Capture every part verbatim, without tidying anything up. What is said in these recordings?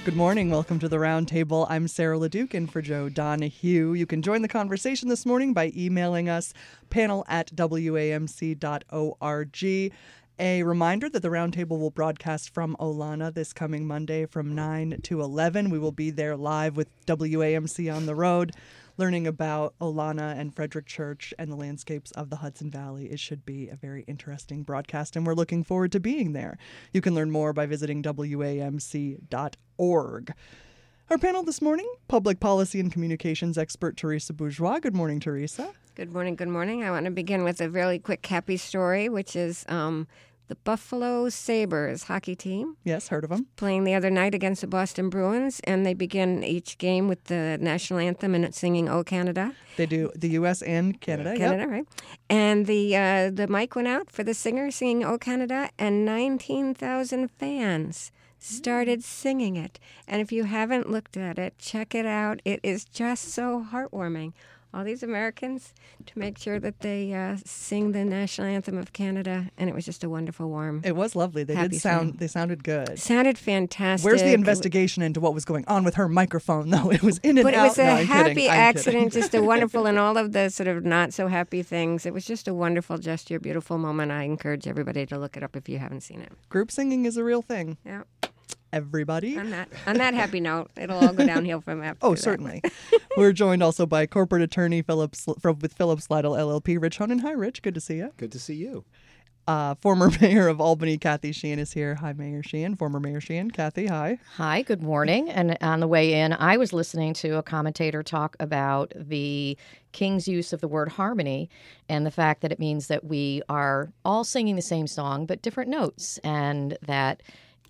Good morning. Welcome to the Roundtable. I'm Sarah LeDuc in for Joe Donahue. You can join the conversation this morning by emailing us panel at w a m c dot org. A reminder that the Roundtable will broadcast from Olana this coming Monday from nine to eleven. We will be there live with W A M C on the road, learning about Olana and Frederick Church and the landscapes of the Hudson Valley. It should be a very interesting broadcast, and we're looking forward to being there. You can learn more by visiting w a m c dot org. Our panel this morning, public policy and communications expert Teresa Bourgeois. Good morning, Teresa. Good morning, good morning. I want to begin with a really quick happy story, which is um, the Buffalo Sabres hockey team. Yes, heard of them. Playing the other night against the Boston Bruins, and they begin each game with the national anthem and singing "O Canada." They do the U S and Canada. Canada, yep. right? And the uh, the mic went out for the singer singing "O Canada," and nineteen thousand fans started singing it. And if you haven't looked at it, check it out. It is just so heartwarming. All these Americans to make sure that they uh, sing the national anthem of Canada, and it was just a wonderful, warm. It was lovely. They did sound. Thing. They sounded good. Sounded fantastic. Where's the investigation into what was going on with her microphone? though? it was in and but out. But it was a no, I'm happy kidding. I'm accident, kidding. just a wonderful, and all of the sort of not so happy things. It was just a wonderful gesture, beautiful moment. I encourage everybody to look it up if you haven't seen it. Group singing is a real thing. Yeah. Everybody. On that on that happy note, it'll all go downhill from after. Oh, that. certainly. We're joined also by corporate attorney Phillips from, with Phillips Lytle L L P, Rich Honan. Hi, Rich. Good to see you. Good to see you. Uh, former mayor of Albany, Kathy Sheehan, is here. Hi, Mayor Sheehan. Former Mayor Sheehan. Kathy, hi. Hi, good morning. And on the way in, I was listening to a commentator talk about the King's use of the word harmony and the fact that it means that we are all singing the same song, but different notes. And that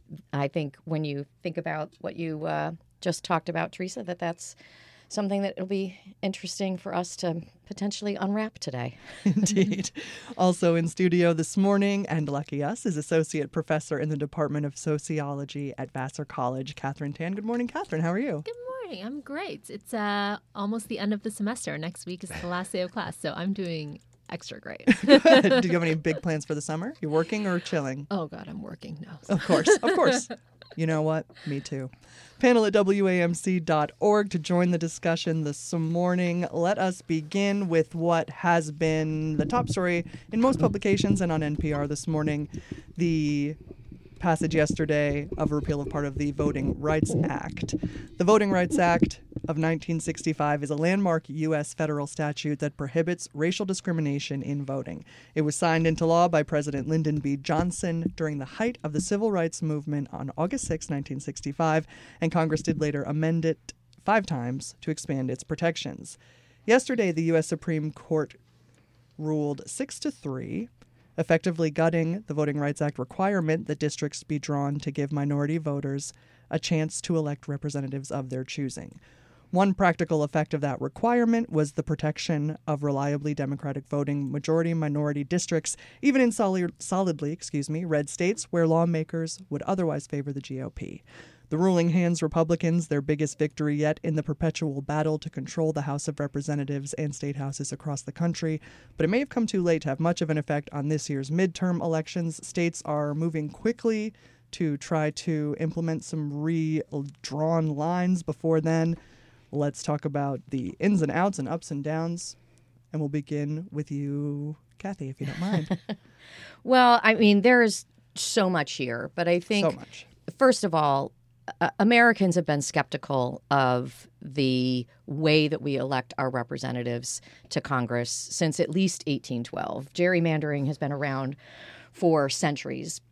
I think when you think about what you uh, just talked about, Teresa, that that's something that will be interesting for us to potentially unwrap today. Indeed. Also in studio this morning, and lucky us, is Associate Professor in the Department of Sociology at Vassar College, Catherine Tan. Good morning, Catherine. How are you? Good morning. I'm great. It's uh, almost the end of the semester. Next week is the last day of class, so I'm doing extra great. Good. Do you have any big plans for the summer? You working or chilling? Oh, God, I'm working now. Of course. Of course. You know what? Me too. Panel at w a m c dot org to join the discussion this morning. Let us begin with what has been the top story in most publications and on N P R this morning. The passage yesterday of a repeal of part of the Voting Rights Act. The Voting Rights Act of nineteen sixty-five is a landmark U S federal statute that prohibits racial discrimination in voting. It was signed into law by President Lyndon B. Johnson during the height of the civil rights movement on August sixth, nineteen sixty-five, and Congress did later amend it five times to expand its protections. Yesterday, the U S Supreme Court ruled six to three, effectively gutting the Voting Rights Act requirement that districts be drawn to give minority voters a chance to elect representatives of their choosing. One practical effect of that requirement was the protection of reliably Democratic voting majority-minority districts, even in solid, solidly, excuse me, red states where lawmakers would otherwise favor the G O P. The ruling hands Republicans their biggest victory yet in the perpetual battle to control the House of Representatives and state houses across the country, but it may have come too late to have much of an effect on this year's midterm elections. States are moving quickly to try to implement some redrawn lines before then. Let's talk about the ins and outs and ups and downs, and we'll begin with you, Kathy, if you don't mind. Well, I mean, there's so much here, but I think, so much. First of all, uh, Americans have been skeptical of the way that we elect our representatives to Congress since at least eighteen twelve. Gerrymandering has been around for centuries.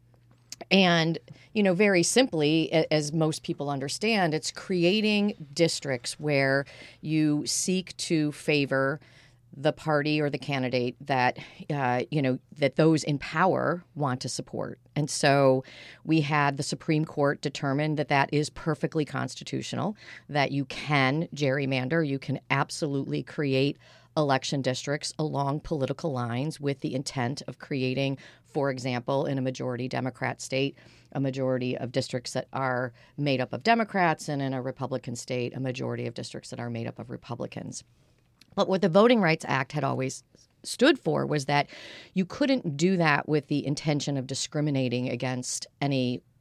And, you know, very simply, as most people understand, it's creating districts where you seek to favor the party or the candidate that, uh, you know, that those in power want to support. And so we had the Supreme Court determine that that is perfectly constitutional, that you can gerrymander, you can absolutely create election districts along political lines with the intent of creating, for example, in a majority Democrat state, a majority of districts that are made up of Democrats, and in a Republican state, a majority of districts that are made up of Republicans. But what the Voting Rights Act had always stood for was that you couldn't do that with the intention of discriminating against any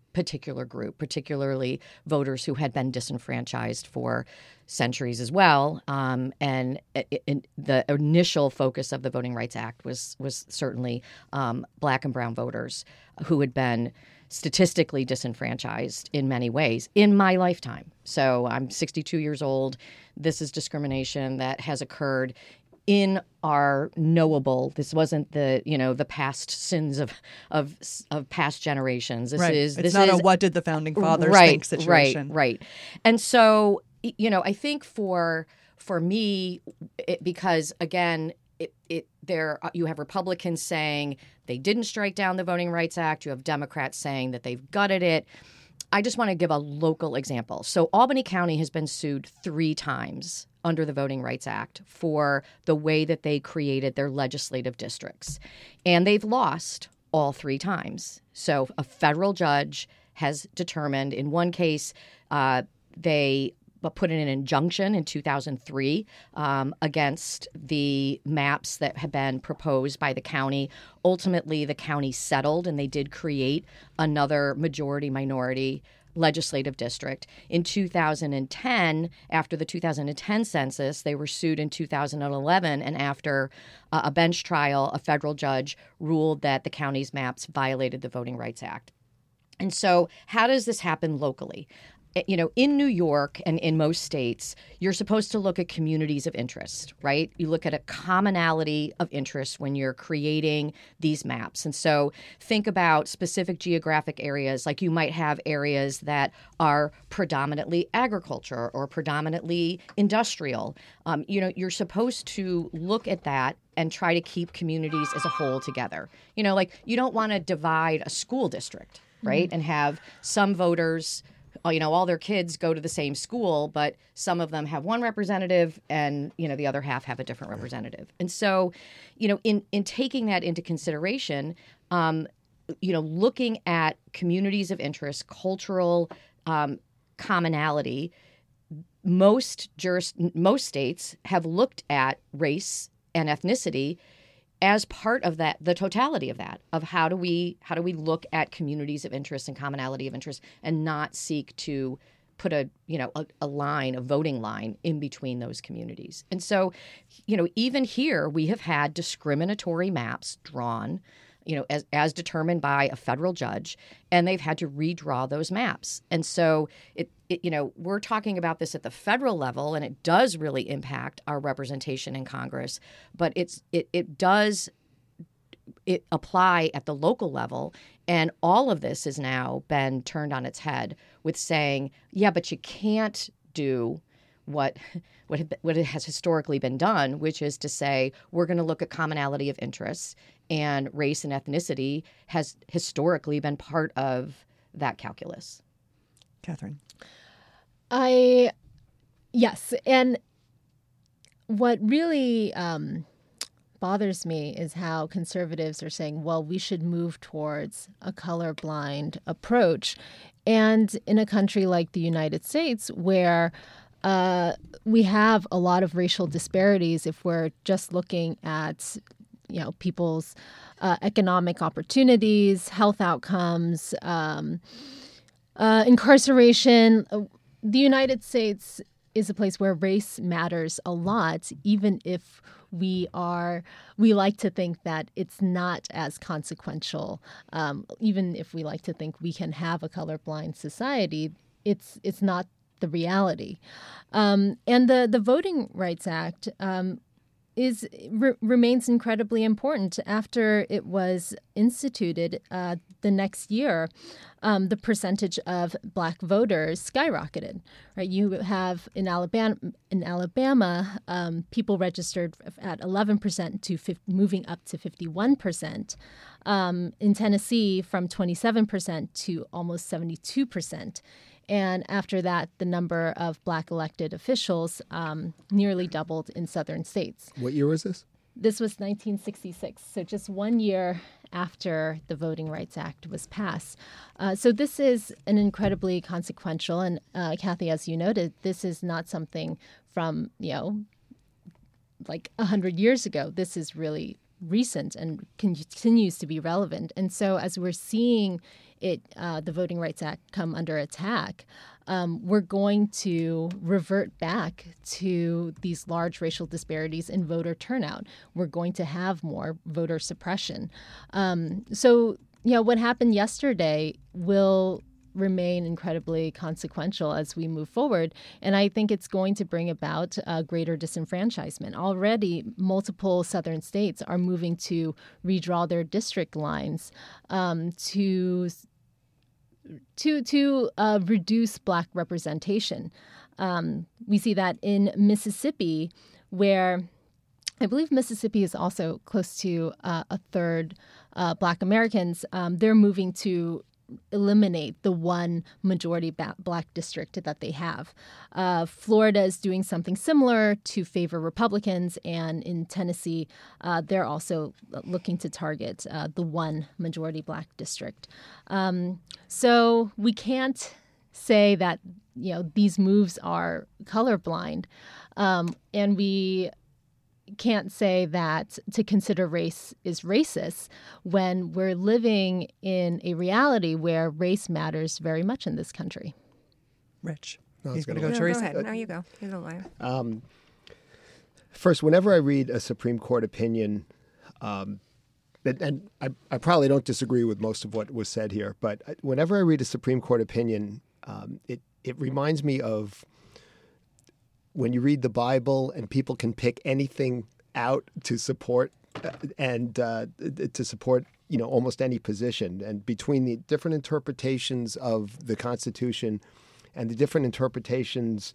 particular group, particularly voters who had been disenfranchised for centuries as well. Um, and it, it, the initial focus of the Voting Rights Act was was certainly um, Black and brown voters who had been statistically disenfranchised in many ways in my lifetime. So I'm sixty-two years old. This is discrimination that has occurred in our knowable. This wasn't the, you know, the past sins of of of past generations. This right. is it's this not is a what did the founding fathers right, think situation. Right, right. And so, you know, I think for for me, it, because again, it, it there you have Republicans saying they didn't strike down the Voting Rights Act. You have Democrats saying that they've gutted it. I just want to give a local example. So Albany County has been sued three times under the Voting Rights Act for the way that they created their legislative districts. And they've lost all three times. So a federal judge has determined in one case uh, they put in an injunction in two thousand three um, against the maps that had been proposed by the county. Ultimately, the county settled, and they did create another majority-minority legislative district. In two thousand ten, after the two thousand ten census, they were sued in two thousand eleven, and after uh, a bench trial, a federal judge ruled that the county's maps violated the Voting Rights Act. And so how does this happen locally? You know, in New York and in most states, you're supposed to look at communities of interest, right? You look at a commonality of interest when you're creating these maps. And so think about specific geographic areas, like you might have areas that are predominantly agriculture or predominantly industrial. Um, you know, you're supposed to look at that and try to keep communities as a whole together. You know, like you don't want to divide a school district, right? Mm-hmm. And have some voters, you know, all their kids go to the same school, but some of them have one representative and, you know, the other half have a different representative. And so, you know, in, in taking that into consideration, um, you know, looking at communities of interest, cultural um, commonality, most juris, most states have looked at race and ethnicity as part of that, the totality of that, of how do we how do we look at communities of interest and commonality of interest and not seek to put a, you know, a, a line, a voting line in between those communities. And so, you know, even here we have had discriminatory maps drawn, you know, as, as determined by a federal judge, and they've had to redraw those maps. And so, it, it, you know, we're talking about this at the federal level, and it does really impact our representation in Congress, but it's it, it does it apply at the local level. And all of this has now been turned on its head with saying, yeah, but you can't do what what what has historically been done, which is to say we're going to look at commonality of interests, and race and ethnicity has historically been part of that calculus. Catherine. I, yes. And what really um, bothers me is how conservatives are saying, well, we should move towards a colorblind approach. And in a country like the United States, where uh, we have a lot of racial disparities, if we're just looking at, you know, people's uh, economic opportunities, health outcomes, um, uh, incarceration, uh, the United States is a place where race matters a lot, even if we are, we like to think that it's not as consequential. Um, even if we like to think we can have a colorblind society, it's it's not the reality. Um, and the, the Voting Rights Act um, is re- remains incredibly important. After it was instituted uh, the next year, um, the percentage of Black voters skyrocketed. Right, you have in Alabama, in Alabama, um, people registered at eleven percent to f- moving up to fifty-one percent. Um, in Tennessee, from twenty-seven percent to almost seventy-two percent. And after that, the number of Black elected officials um, nearly doubled in southern states. What year was this? This was nineteen sixty-six, so just one year after the Voting Rights Act was passed. Uh, so this is an incredibly consequential, and uh, Kathy, as you noted, this is not something from, you know, like one hundred years ago. This is really recent and continues to be relevant. And so as we're seeing it, uh, the Voting Rights Act come under attack, um, we're going to revert back to these large racial disparities in voter turnout. We're going to have more voter suppression. Um, so, you know, what happened yesterday will remain incredibly consequential as we move forward. And I think it's going to bring about uh, greater disenfranchisement. Already, multiple southern states are moving to redraw their district lines um, to to to uh, reduce Black representation. Um, we see that in Mississippi, where I believe Mississippi is also close to uh, a third uh, Black Americans. Um, they're moving to eliminate the one majority ba- Black district that they have. Uh, Florida is doing something similar to favor Republicans, and in Tennessee, uh, they're also looking to target uh, the one majority Black district. Um, so we can't say that, you know, these moves are colorblind, um, and we can't say that to consider race is racist when we're living in a reality where race matters very much in this country. Rich. No, He's going gonna to go, No, Teresa. go ahead. No, you go. You're the lawyer. Um, first, whenever I read a Supreme Court opinion, um, and, and I, I probably don't disagree with most of what was said here, but whenever I read a Supreme Court opinion, um, it, it reminds me of when you read the Bible and people can pick anything out to support uh, and uh, to support, you know, almost any position. And between the different interpretations of the Constitution and the different interpretations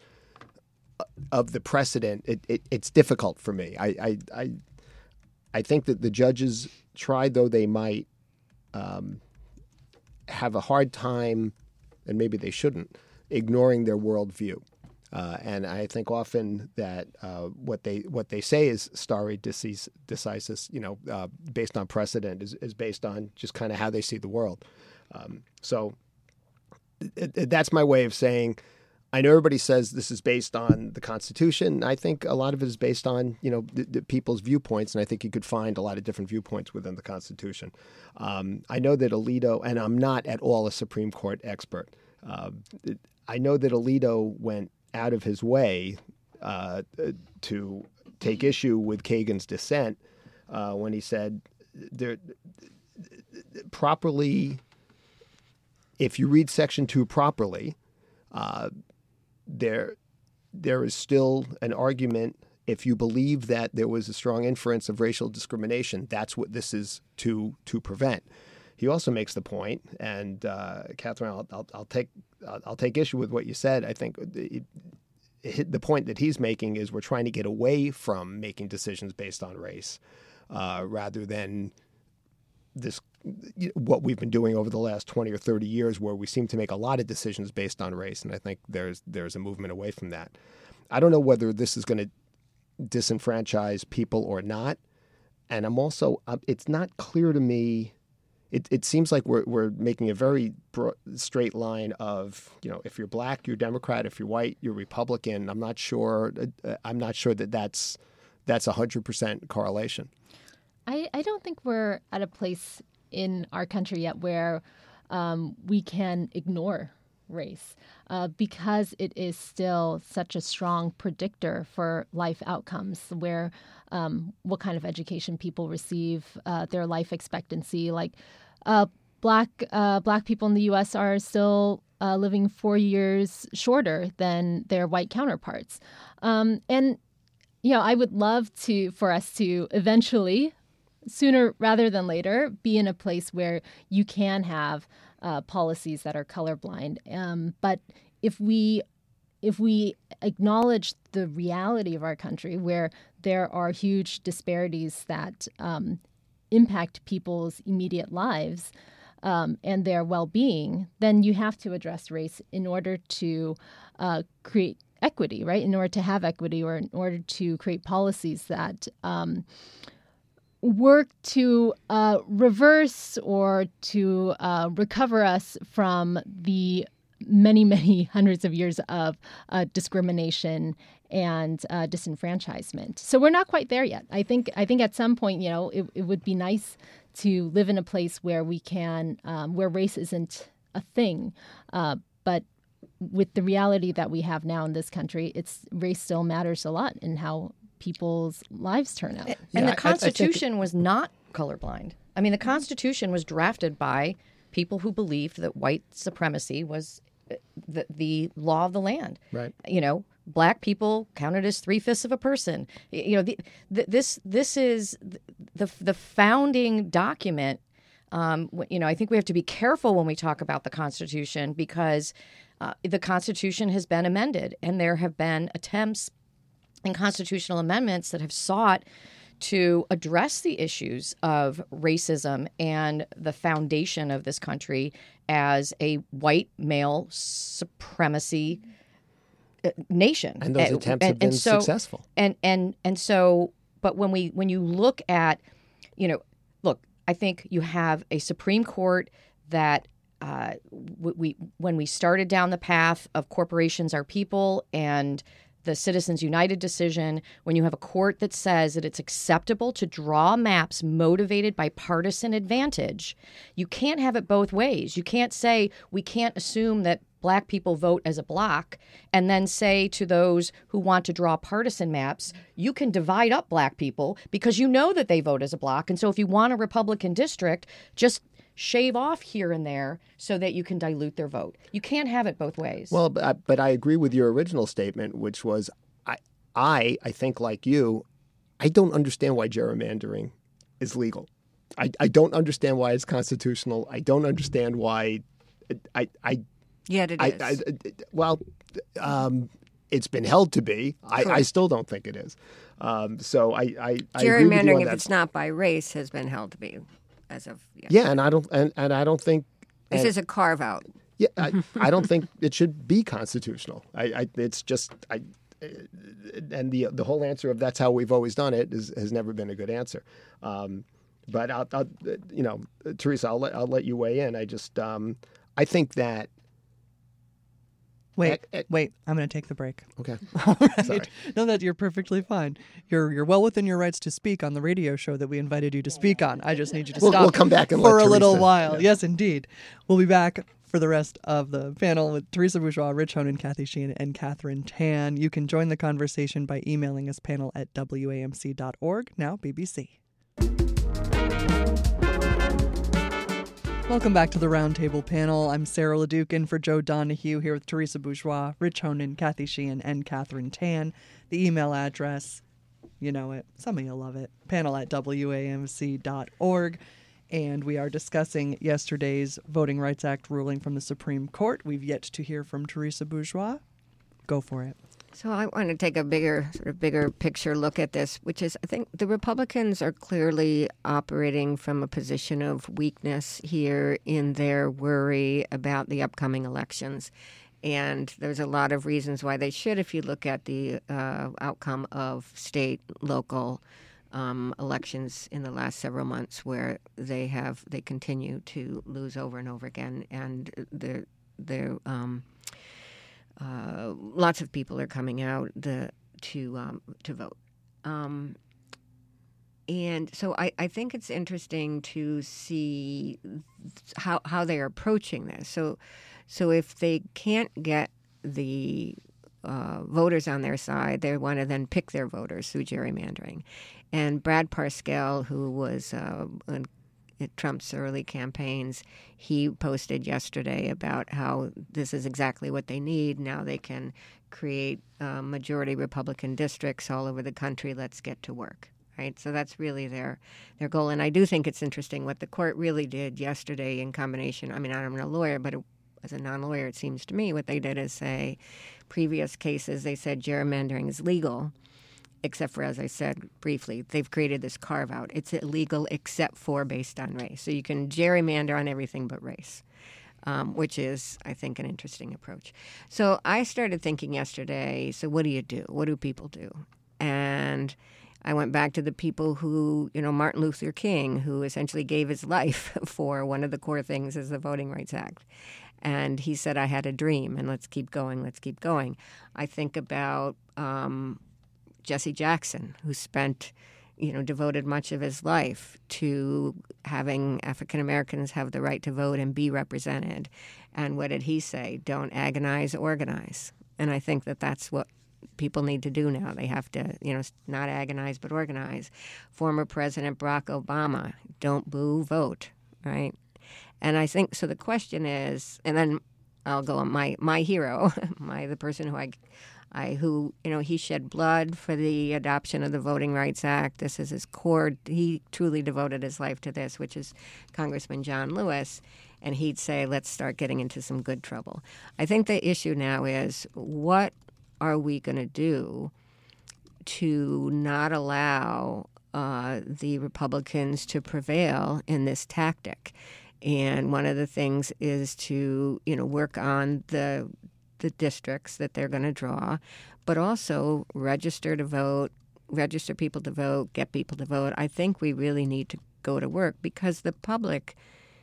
of the precedent, it, it, it's difficult for me. I, I, I, I think that the judges, try though they might, um, have a hard time, and maybe they shouldn't, ignoring their worldview. Uh, and I think often that uh, what they what they say is stare decisis, you know, uh, based on precedent, is, is based on just kind of how they see the world. Um, so it, it, that's my way of saying, I know everybody says this is based on the Constitution. I think a lot of it is based on, you know, the, the people's viewpoints, and I think you could find a lot of different viewpoints within the Constitution. Um, I know that Alito, and I'm not at all a Supreme Court expert, uh, I know that Alito went out of his way uh, to take issue with Kagan's dissent uh, when he said, there, properly, if you read Section two properly, uh, there there is still an argument, if you believe that there was a strong inference of racial discrimination, that's what this is to to prevent. He also makes the point, and uh, Catherine, I'll, I'll, I'll take I'll, I'll take issue with what you said. I think it, it, the point that he's making is we're trying to get away from making decisions based on race, uh, rather than this what we've been doing over the last twenty or thirty years, where we seem to make a lot of decisions based on race. And I think there's there's a movement away from that. I don't know whether this is going to disenfranchise people or not, and I'm also it's not clear to me. It, it seems like we're we're making a very bro- straight line of, you know, if you're Black, you're Democrat. If you're white, you're Republican. I'm not sure. Uh, I'm not sure that that's that's a hundred percent correlation. I, I don't think we're at a place in our country yet where um, we can ignore race uh, because it is still such a strong predictor for life outcomes, where um, what kind of education people receive, uh, their life expectancy. Like uh, black uh, black people in the U S are still uh, living four years shorter than their white counterparts. Um, and, you know, I would love to for us to eventually, sooner rather than later, be in a place where you can have uh, policies that are colorblind. Um, but if we if we acknowledge the reality of our country, where there are huge disparities that um, impact people's immediate lives um, and their well-being, then you have to address race in order to uh, create equity, right? In order to have equity, or in order to create policies that um, work to uh, reverse or to uh, recover us from the many, many hundreds of years of uh, discrimination and uh, disenfranchisement. So we're not quite there yet. I think I think at some point, you know, it, it would be nice to live in a place where we can, um, where race isn't a thing. Uh, but with the reality that we have now in this country, it's race still matters a lot in how people's lives turn out. And Yeah, the I- I Constitution think- was not colorblind. I mean, the Constitution was drafted by people who believed that white supremacy was the, the law of the land. Right. You know, black people counted as three-fifths of a person. You know, the, the, this this is the the founding document. Um, you know, I think we have to be careful when we talk about the Constitution because uh, the Constitution has been amended, and there have been attempts and constitutional amendments that have sought to address the issues of racism and the foundation of this country as a white male supremacy uh, nation. And those Uh, attempts have been so, successful. And and and so, but when we when you look at, you know, look, I think you have a Supreme Court that uh, we, we when we started down the path of corporations are people and the Citizens United decision, when you have a court that says that it's acceptable to draw maps motivated by partisan advantage, you can't have it both ways. You can't say we can't assume that black people vote as a block and then say to those who want to draw partisan maps, you can divide up black people because you know that they vote as a block. And so if you want a Republican district, just shave off here and there so that you can dilute their vote. You can't have it both ways. Well, but I, but I agree with your original statement, which was I, I, I think like you, I don't understand why gerrymandering is legal. I, I don't understand why it's constitutional. I don't understand why I, I, Yet it I, is. I, I well, um, it's been held to be. I, I still don't think it is. Um, so I, I, I agree with you Gerrymandering, on if that. it's not by race, has been held to be as of yes. Yeah, and I don't, and, and I don't think. This and- is a carve out. Yeah, I, I don't think it should be constitutional. I, I it's just I, and the the whole answer of that's how we've always done it is, has never been a good answer. Um, but I'll, I'll, you know, Teresa, I'll let I'll let you weigh in. I just um, I think that. Wait, Ec- ec- wait. I'm going to take the break. Okay. All right. Sorry. No, that you're perfectly fine. You're you're well within your rights to speak on the radio show that we invited you to speak on. I just need you to We'll- stop we'll come back and for let a little Teresa- while. Yes, indeed. We'll be back for the rest of the panel with Teresa Bourgeois, Rich Honan, Kathy Sheehan, and Catherine Tan. You can join the conversation by emailing us panel at W A M C dot org. Now, B B C. Welcome back to the Roundtable panel. I'm Sarah LeDuc in for Joe Donahue here with Teresa Bourgeois, Rich Honan, Kathy Sheehan, and Catherine Tan. The email address, you know it, some of you love it, panel at W A M C dot org. And we are discussing yesterday's Voting Rights Act ruling from the Supreme Court. We've yet to hear from Teresa Bourgeois. Go for it. So I want to take a bigger, sort of bigger picture look at this, which is I think the Republicans are clearly operating from a position of weakness here in their worry about the upcoming elections. And there's a lot of reasons why they should, if you look at the uh, outcome of state, local um, elections in the last several months, where they have they continue to lose over and over again, and they're they're um, Uh, lots of people are coming out the, to um, to vote. Um, and so I, I think it's interesting to see how how they're approaching this. So so if they can't get the uh, voters on their side, they want to then pick their voters through gerrymandering. And Brad Parscale, who was uh, an at Trump's early campaigns, he posted yesterday about how this is exactly what they need. Now they can create uh, majority Republican districts all over the country. Let's get to work, right? So that's really their their goal. And I do think it's interesting what the court really did yesterday in combination. I mean, I'm not a lawyer, but it, as a non-lawyer, it seems to me what they did is say previous cases, they said gerrymandering is legal, except for, as I said briefly, they've created this carve-out. It's illegal except for based on race. So you can gerrymander on everything but race, um, which is, I think, an interesting approach. So I started thinking yesterday, so what do you do? What do people do? And I went back to the people who, you know, Martin Luther King, who essentially gave his life for one of the core things is the Voting Rights Act. And he said, I had a dream, and let's keep going, let's keep going. I think about um, Jesse Jackson, who spent, you know, devoted much of his life to having African Americans have the right to vote and be represented. And what did he say? Don't agonize, organize. And I think that that's what people need to do now. They have to, you know, not agonize, but organize. Former President Barack Obama, don't boo, vote, right? And I think, so the question is, and then I'll go on my, my hero, my the person who I, I who, you know, he shed blood for the adoption of the Voting Rights Act. This is his core. He truly devoted his life to this, which is Congressman John Lewis. And he'd say, let's start getting into some good trouble. I think the issue now is, what are we going to do to not allow uh, the Republicans to prevail in this tactic? And one of the things is to, you know, work on the the districts that they're going to draw, but also register to vote, register people to vote, get people to vote. I think we really need to go to work, because the public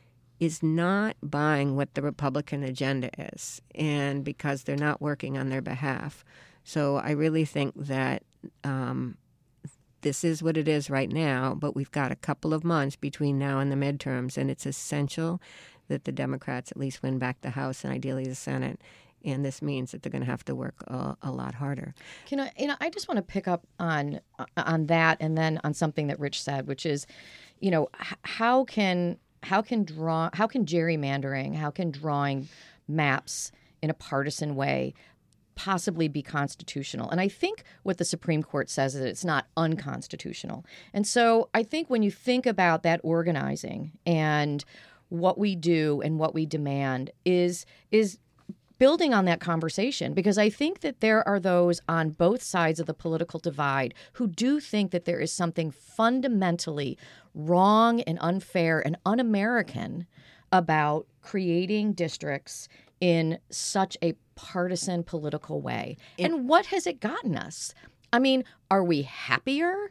is not buying what the Republican agenda is, and because they're not working on their behalf. So I really think that um, this is what it is right now, but we've got a couple of months between now and the midterms, and it's essential that the Democrats at least win back the House and ideally the Senate. And this means that they're going to have to work a, a lot harder. Can I, you know, I just want to pick up on on that, and then on something that Rich said, which is, you know, h- how can how can draw how can gerrymandering, how can drawing maps in a partisan way possibly be constitutional? And I think what the Supreme Court says is that it's not unconstitutional. And so I think when you think about that organizing and what we do and what we demand is is building on that conversation, because I think that there are those on both sides of the political divide who do think that there is something fundamentally wrong and unfair and un-American about creating districts in such a partisan political way. It, and what has it gotten us? I mean, are we happier?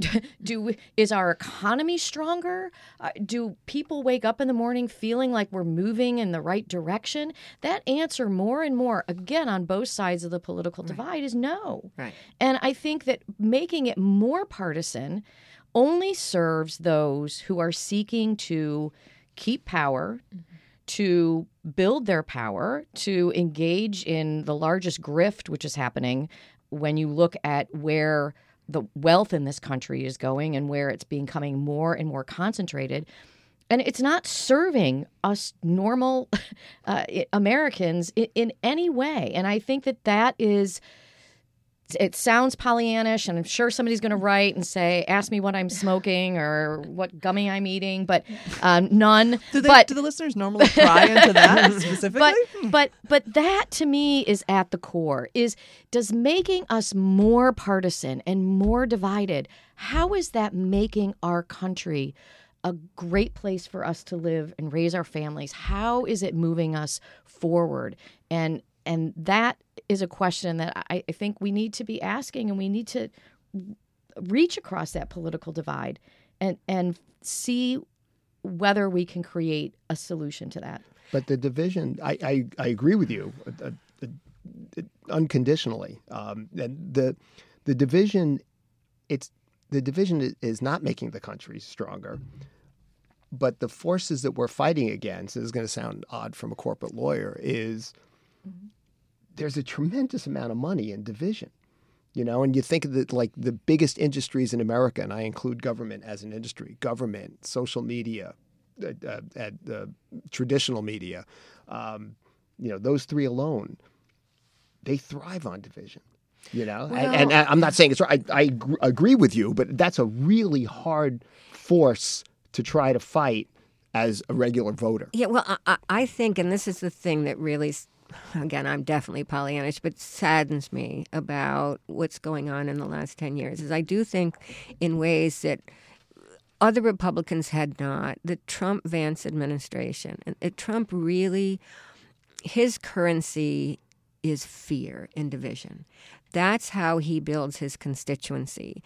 Do we, is our economy stronger? Uh, do people wake up in the morning feeling like we're moving in the right direction? That answer more and more, again, on both sides of the political divide, right, is no. Right. And I think that making it more partisan only serves those who are seeking to keep power, mm-hmm, to build their power, to engage in the largest grift, which is happening when you look at where the wealth in this country is going and where it's becoming more and more concentrated. And it's not serving us normal uh, Americans in, in any way. And I think that that is, it sounds Pollyannish, and I'm sure somebody's going to write and say, ask me what I'm smoking or what gummy I'm eating, but um, none. Do, they, but, do the listeners normally pry into that specifically? But, but, but that to me is at the core, is does making us more partisan and more divided, how is that making our country a great place for us to live and raise our families? How is it moving us forward? And And that is a question that I, I think we need to be asking, and we need to reach across that political divide and, and see whether we can create a solution to that. But the division, I, I, I agree with you uh, uh, uh, unconditionally. Um, and the the division, it's the division is not making the country stronger. But the forces that we're fighting against, this is going to sound odd from a corporate lawyer, is mm-hmm. there's a tremendous amount of money in division, you know, and you think of the, like the biggest industries in America, and I include government as an industry, government, social media, uh, uh, uh, traditional media, um, you know, those three alone, they thrive on division, you know, well, and, and I'm not saying it's right. I, I agree with you, but that's a really hard force to try to fight as a regular voter. Yeah, well, I, I think, and this is the thing that really, again, I'm definitely Pollyannish, but saddens me about what's going on in the last ten years, is I do think in ways that other Republicans had not, the Trump-Vance administration, and uh, Trump really, his currency is fear and division. That's how he builds his constituency.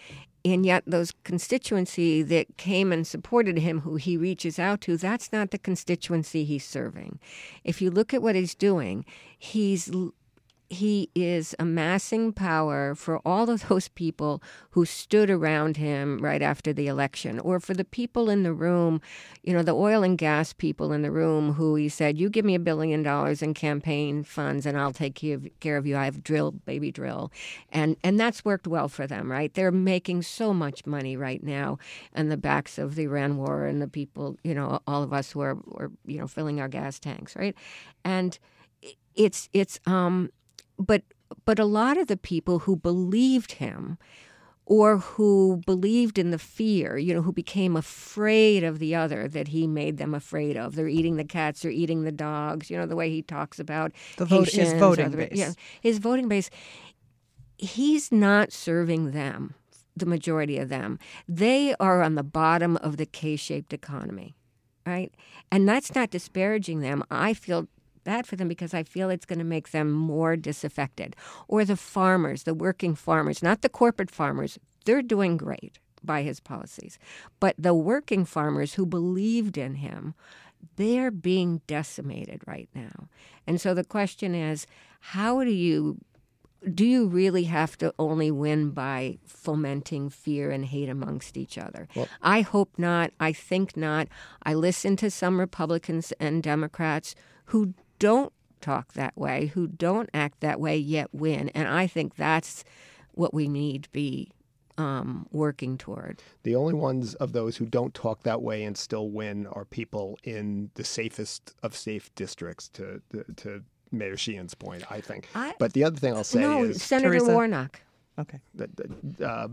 and yet those constituency that came and supported him, who he reaches out to, that's not the constituency he's serving. If you look at what he's doing, he's he is amassing power for all of those people who stood around him right after the election, or for the people in the room, you know, the oil and gas people in the room who he said, you give me a billion dollars in campaign funds and I'll take care of you. I have drill, baby drill. And and that's worked well for them, right? They're making so much money right now on the backs of the Iran war and the people, you know, all of us who are, are you know, filling our gas tanks, right? And it's, it's, um, But but a lot of the people who believed him, or who believed in the fear, you know, who became afraid of the other that he made them afraid of. They're eating the cats, they're eating the dogs, you know, the way he talks about the vote, his Haitians, voting other, base. Yeah, his voting base. He's not serving them, the majority of them. They are on the bottom of the K-shaped economy, right? And that's not disparaging them. I feel bad for them because I feel it's going to make them more disaffected. Or the farmers, the working farmers, not the corporate farmers. They're doing great by his policies. But the working farmers who believed in him, they're being decimated right now. And so the question is, how do you do you really have to only win by fomenting fear and hate amongst each other? Well, I hope not. I think not. I listen to some Republicans and Democrats who don't talk that way, who don't act that way, yet win. And I think that's what we need to be um, working toward. The only ones of those who don't talk that way and still win are people in the safest of safe districts, to to, to Mayor Sheehan's point, I think. I, but the other thing I'll say no, is... Senator Teresa? Warnock. Okay. That, that, uh,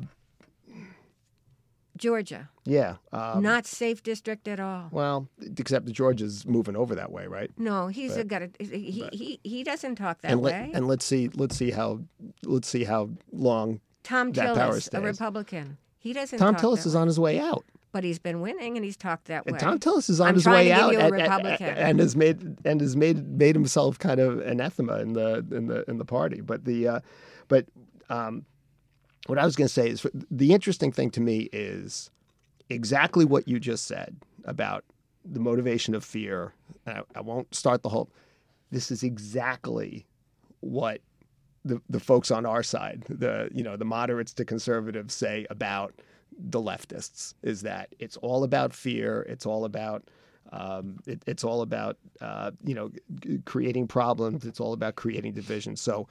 Georgia. Yeah. Um, Not safe district at all. Well, except that Georgia's moving over that way, right? No, he's But- got a, he, but- he he doesn't talk that and let, way. and let's see let's see how let's see how long Tom that power Tillis, a stays. Republican. He doesn't Tom talk Tillis that is way. on his way out. But he's been winning and he's talked that way. And Tom Tillis is on I'm his trying way to give out you a and, and- Republican. and has made and has made made himself kind of anathema in the in the in the party. But the uh, but um, what I was going to say is the interesting thing to me is exactly what you just said about the motivation of fear. I, I won't start the whole. This is exactly what the the folks on our side, the you know the moderates to conservatives, say about the leftists, is that it's all about fear. It's all about um, it, it's all about uh, you know creating problems. It's all about creating division. So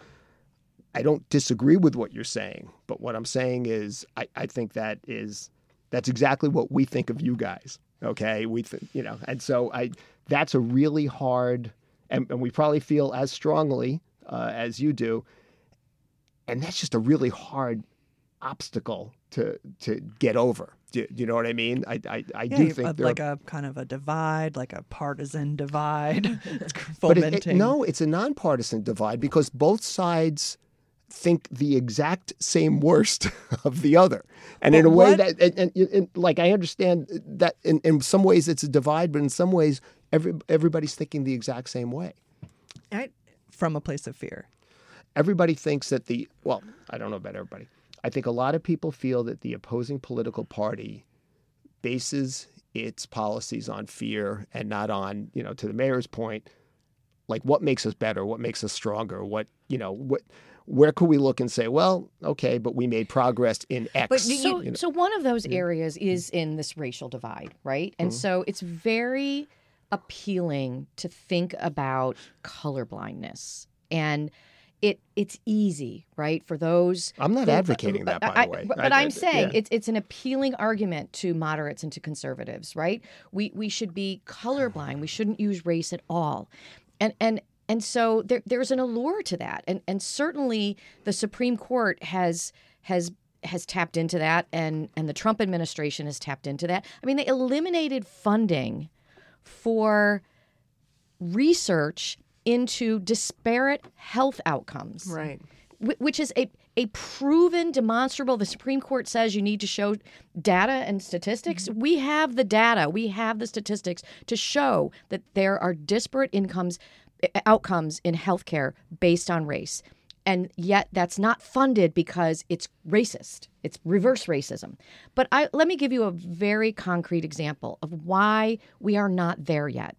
I don't disagree with what you're saying, but what I'm saying is I, I think that is that's exactly what we think of you guys. Okay, we th- you know, and so I that's a really hard, and, and we probably feel as strongly uh, as you do, and that's just a really hard obstacle to to get over. Do, do you know what I mean? I I, I Yeah, do you- think uh, there like are, a kind of a divide, like a partisan divide. It's but it, fomenting. it, no, it's a nonpartisan divide because both sides think the exact same worst of the other, and But in a way what- that and, and, and like I understand that in, in some ways it's a divide, but in some ways every everybody's thinking the exact same way. I, From a place of fear. Everybody thinks that the well, I don't know about everybody. I think a lot of people feel that the opposing political party bases its policies on fear and not on, you know, to the mayor's point, like what makes us better, what makes us stronger, what, you know, what, where could we look and say, well, okay, but we made progress in X. But do you- So, you know. so one of those areas is in this racial divide, right? And so it's very appealing to think about colorblindness. And it it's easy, right, for those. I'm not who- advocating that, by I- the way. But, I- but I- I'm saying yeah. it's it's an appealing argument to moderates and to conservatives, right? We we should be colorblind. We shouldn't use race at all, and and. And so there, there's an allure to that, and and certainly the Supreme Court has has has tapped into that, and and the Trump administration has tapped into that. I mean, they eliminated funding for research into disparate health outcomes, right. wh- which is a a proven, demonstrable. The Supreme Court says you need to show data and statistics. Mm-hmm. We have the data, we have the statistics to show that there are disparate incomes. Outcomes in healthcare based on race. And yet that's not funded because it's racist. It's reverse racism. But I, let me give you a very concrete example of why we are not there yet.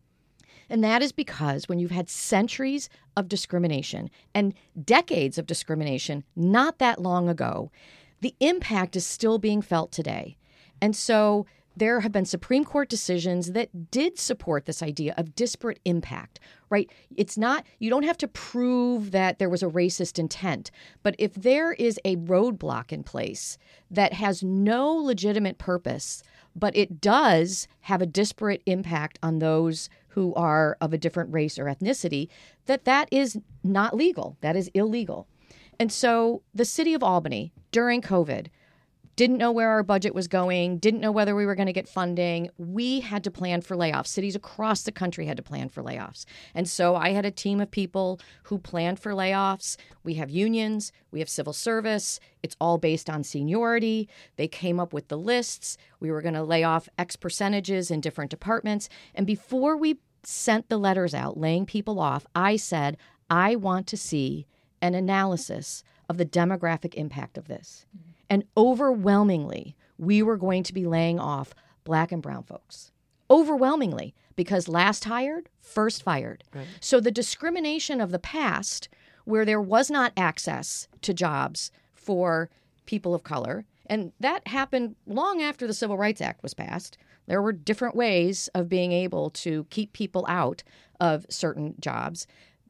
And that is because when you've had centuries of discrimination and decades of discrimination not that long ago, the impact is still being felt today. And so there have been Supreme Court decisions that did support this idea of disparate impact, right? It's not, you don't have to prove that there was a racist intent, but if there is a roadblock in place that has no legitimate purpose, but it does have a disparate impact on those who are of a different race or ethnicity, that that is not legal. That is illegal. And so the city of Albany during COVID didn't know where our budget was going, didn't know whether we were going to get funding. We had to plan for layoffs. Cities across the country had to plan for layoffs. And so I had a team of people who planned for layoffs. We have unions, we have civil service. It's all based on seniority. They came up with the lists. We were going to lay off X percentages in different departments. And before we sent the letters out laying people off, I said, I want to see an analysis of the demographic impact of this. Mm-hmm. And overwhelmingly, we were going to be laying off Black and brown folks. Overwhelmingly, because last hired, first fired. Right. So the discrimination of the past, where there was not access to jobs for people of color, and that happened long after the Civil Rights Act was passed. There were different ways of being able to keep people out of certain jobs.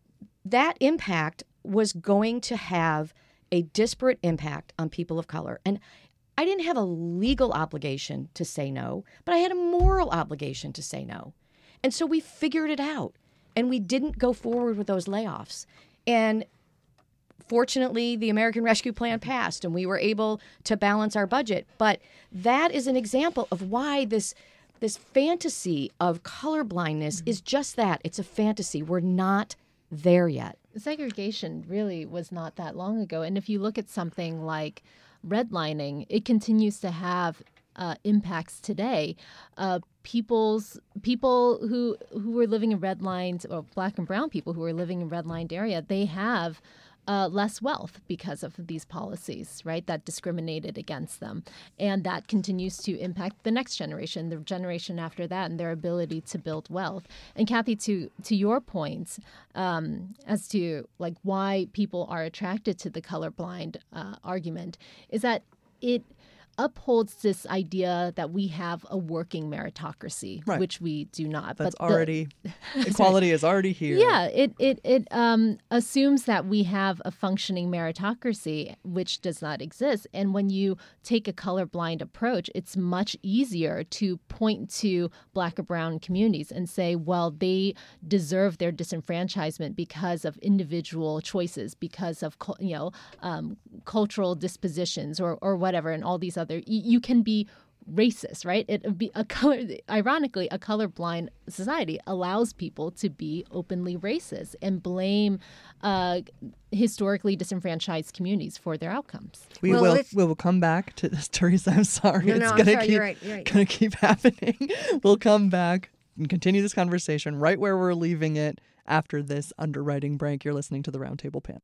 That impact was going to have a disparate impact on people of color. And I didn't have a legal obligation to say no, but I had a moral obligation to say no. And so we figured it out, and we didn't go forward with those layoffs. And fortunately, the American Rescue Plan passed, and we were able to balance our budget. But that is an example of why this this fantasy of colorblindness mm-hmm. is just that. It's a fantasy. We're not there yet. Segregation really was not that long ago. And if you look at something like redlining, it continues to have uh, impacts today. Uh, people's people who who were living in redlined, or Black and brown people who are living in redlined area, they have Uh, less wealth because of these policies, right, that discriminated against them. And that continues to impact the next generation, the generation after that, and their ability to build wealth. And Kathy, to to your point, um, as to like why people are attracted to the colorblind uh, argument, is that it upholds this idea that we have a working meritocracy, right. which we do not. That's but the, already, equality is already here. Yeah, it it, it um, assumes that we have a functioning meritocracy, which does not exist. And when you take a colorblind approach, it's much easier to point to Black or brown communities and say, well, they deserve their disenfranchisement because of individual choices, because of, you know, um, cultural dispositions or, or whatever, and all these other. You can be racist, right? It would be a color. Ironically, a colorblind society allows people to be openly racist and blame uh, historically disenfranchised communities for their outcomes. We well, will. We will come back to this, Teresa. I'm sorry. No, it's no, gonna I'm sorry. keep You're right. You're right. gonna keep happening. We'll come back and continue this conversation right where we're leaving it after this underwriting break. You're listening to the Roundtable Panel.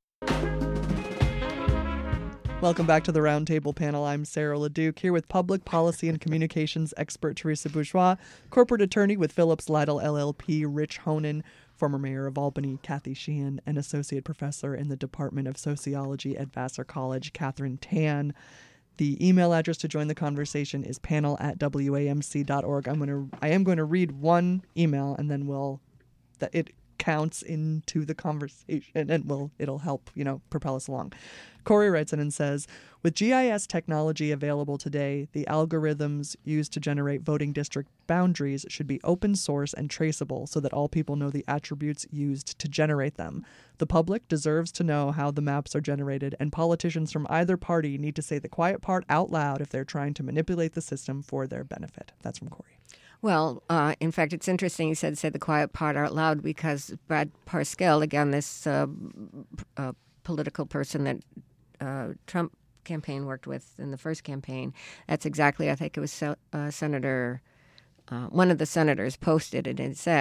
Welcome back to the Roundtable Panel. I'm Sarah LeDuc, here with public policy and communications expert Teresa Bourgeois, corporate attorney with Phillips Lytle L L P, Rich Honan, former mayor of Albany, Kathy Sheehan, and associate professor in the Department of Sociology at Vassar College, Catherine Tan. The email address to join the conversation is panel at W A M C dot org. I'm going to, I am going to read one email, and then we'll, that it counts into the conversation, and will it'll help, you know, propel us along. Corey writes in and says, with G I S technology available today, the algorithms used to generate voting district boundaries should be open source and traceable so that all people know the attributes used to generate them. The public deserves to know how the maps are generated, and politicians from either party need to say the quiet part out loud if they're trying to manipulate the system for their benefit. That's from Corey. Well, uh, in fact, it's interesting you said say the quiet part out loud, because Brad Parscale, again, this uh, uh, political person that uh, Trump campaign worked with in the first campaign, that's exactly, I think it was uh, Senator, uh, one of the senators posted it and said,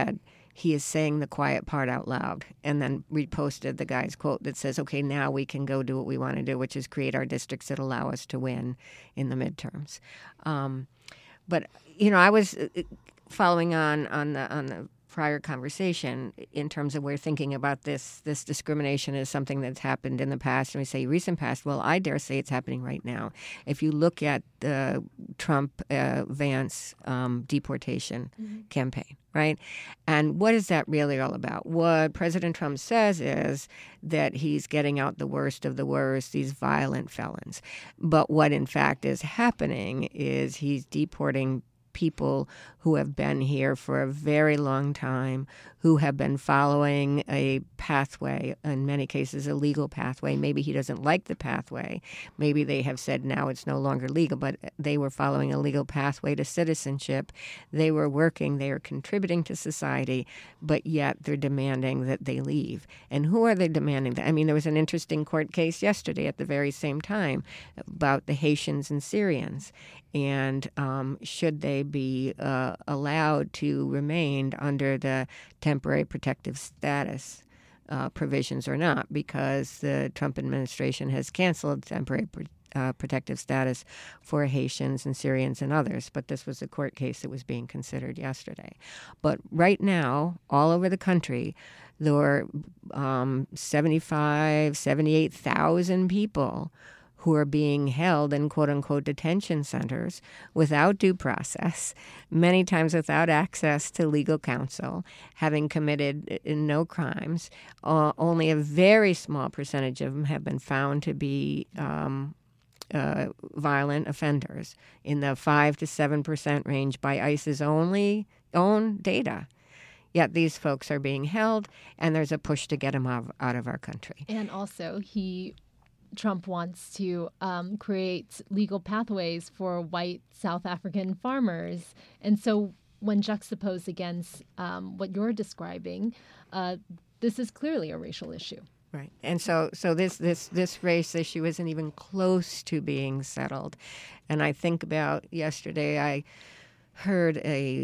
he is saying the quiet part out loud, and then reposted the guy's quote that says, okay, now we can go do what we want to do, which is create our districts that allow us to win in the midterms. Um, but, you know, I was following on on the on the prior conversation in terms of we're thinking about this this discrimination as something that's happened in the past, and we say recent past. Well, I dare say it's happening right now. If you look at the Trump uh, Vance um, deportation mm-hmm. campaign, right? And what is that really all about? What President Trump says is that he's getting out the worst of the worst, these violent felons. But what in fact is happening is he's deporting people who have been here for a very long time, who have been following a pathway, in many cases a legal pathway. Maybe he doesn't like the pathway. Maybe they have said now it's no longer legal, but they were following a legal pathway to citizenship. They were working, they are contributing to society, but yet they're demanding that they leave. And who are they demanding that? I mean, there was an interesting court case yesterday at the very same time about the Haitians and Syrians. And um, should they be uh, allowed to remain under the temporary protective status uh, provisions or not, because the Trump administration has canceled temporary pr- uh, protective status for Haitians and Syrians and others. But this was a court case that was being considered yesterday. But right now, all over the country, there are um, seventy-five, seventy-eight thousand people who are being held in quote-unquote detention centers without due process, many times without access to legal counsel, having committed no crimes. Uh, only a very small percentage of them have been found to be um, uh, violent offenders, in the five to seven percent range by ICE's only own data. Yet these folks are being held, and there's a push to get them out, out of our country. And also, he... Trump wants to um, create legal pathways for white South African farmers. And so when juxtaposed against um, what you're describing, uh, this is clearly a racial issue. Right. And so so this, this, this race issue isn't even close to being settled. And I think about yesterday, I heard a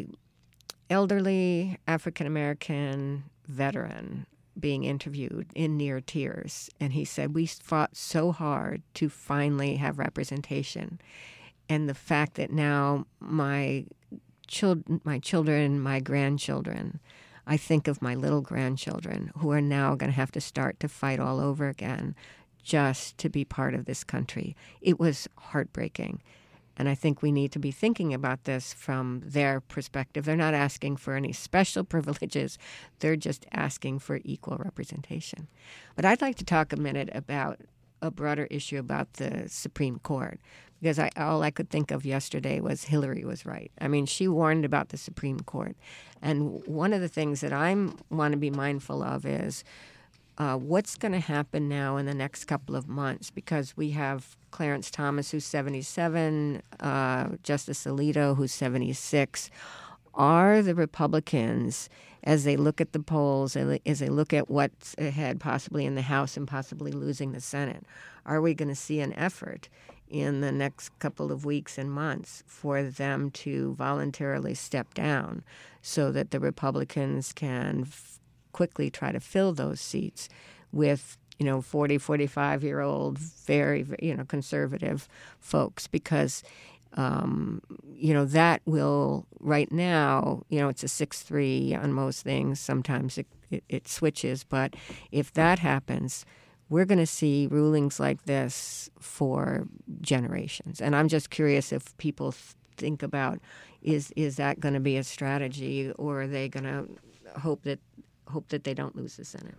elderly African-American veteran being interviewed in near tears. And he said, we fought so hard to finally have representation. And the fact that now my, chil- my children, my grandchildren, I think of my little grandchildren who are now going to have to start to fight all over again just to be part of this country. It was heartbreaking. And I think we need to be thinking about this from their perspective. They're not asking for any special privileges. They're just asking for equal representation. But I'd like to talk a minute about a broader issue about the Supreme Court, because I, all I could think of yesterday was Hillary was right. I mean, she warned about the Supreme Court. And one of the things that I want to be mindful of is Uh, what's going to happen now in the next couple of months, because we have Clarence Thomas, who's seventy-seven, uh, Justice Alito, who's seventy-six. Are the Republicans, as they look at the polls, as they look at what's ahead possibly in the House and possibly losing the Senate, are we going to see an effort in the next couple of weeks and months for them to voluntarily step down so that the Republicans can f- quickly try to fill those seats with, you know, forty, forty-five-year-old, very, you know, conservative folks? Because, um, you know, that will, right now, you know, it's a six three on most things. Sometimes it, it, it switches. But if that happens, we're going to see rulings like this for generations. And I'm just curious if people think about, is, is that going to be a strategy, or are they going to hope that hope that they don't lose the Senate?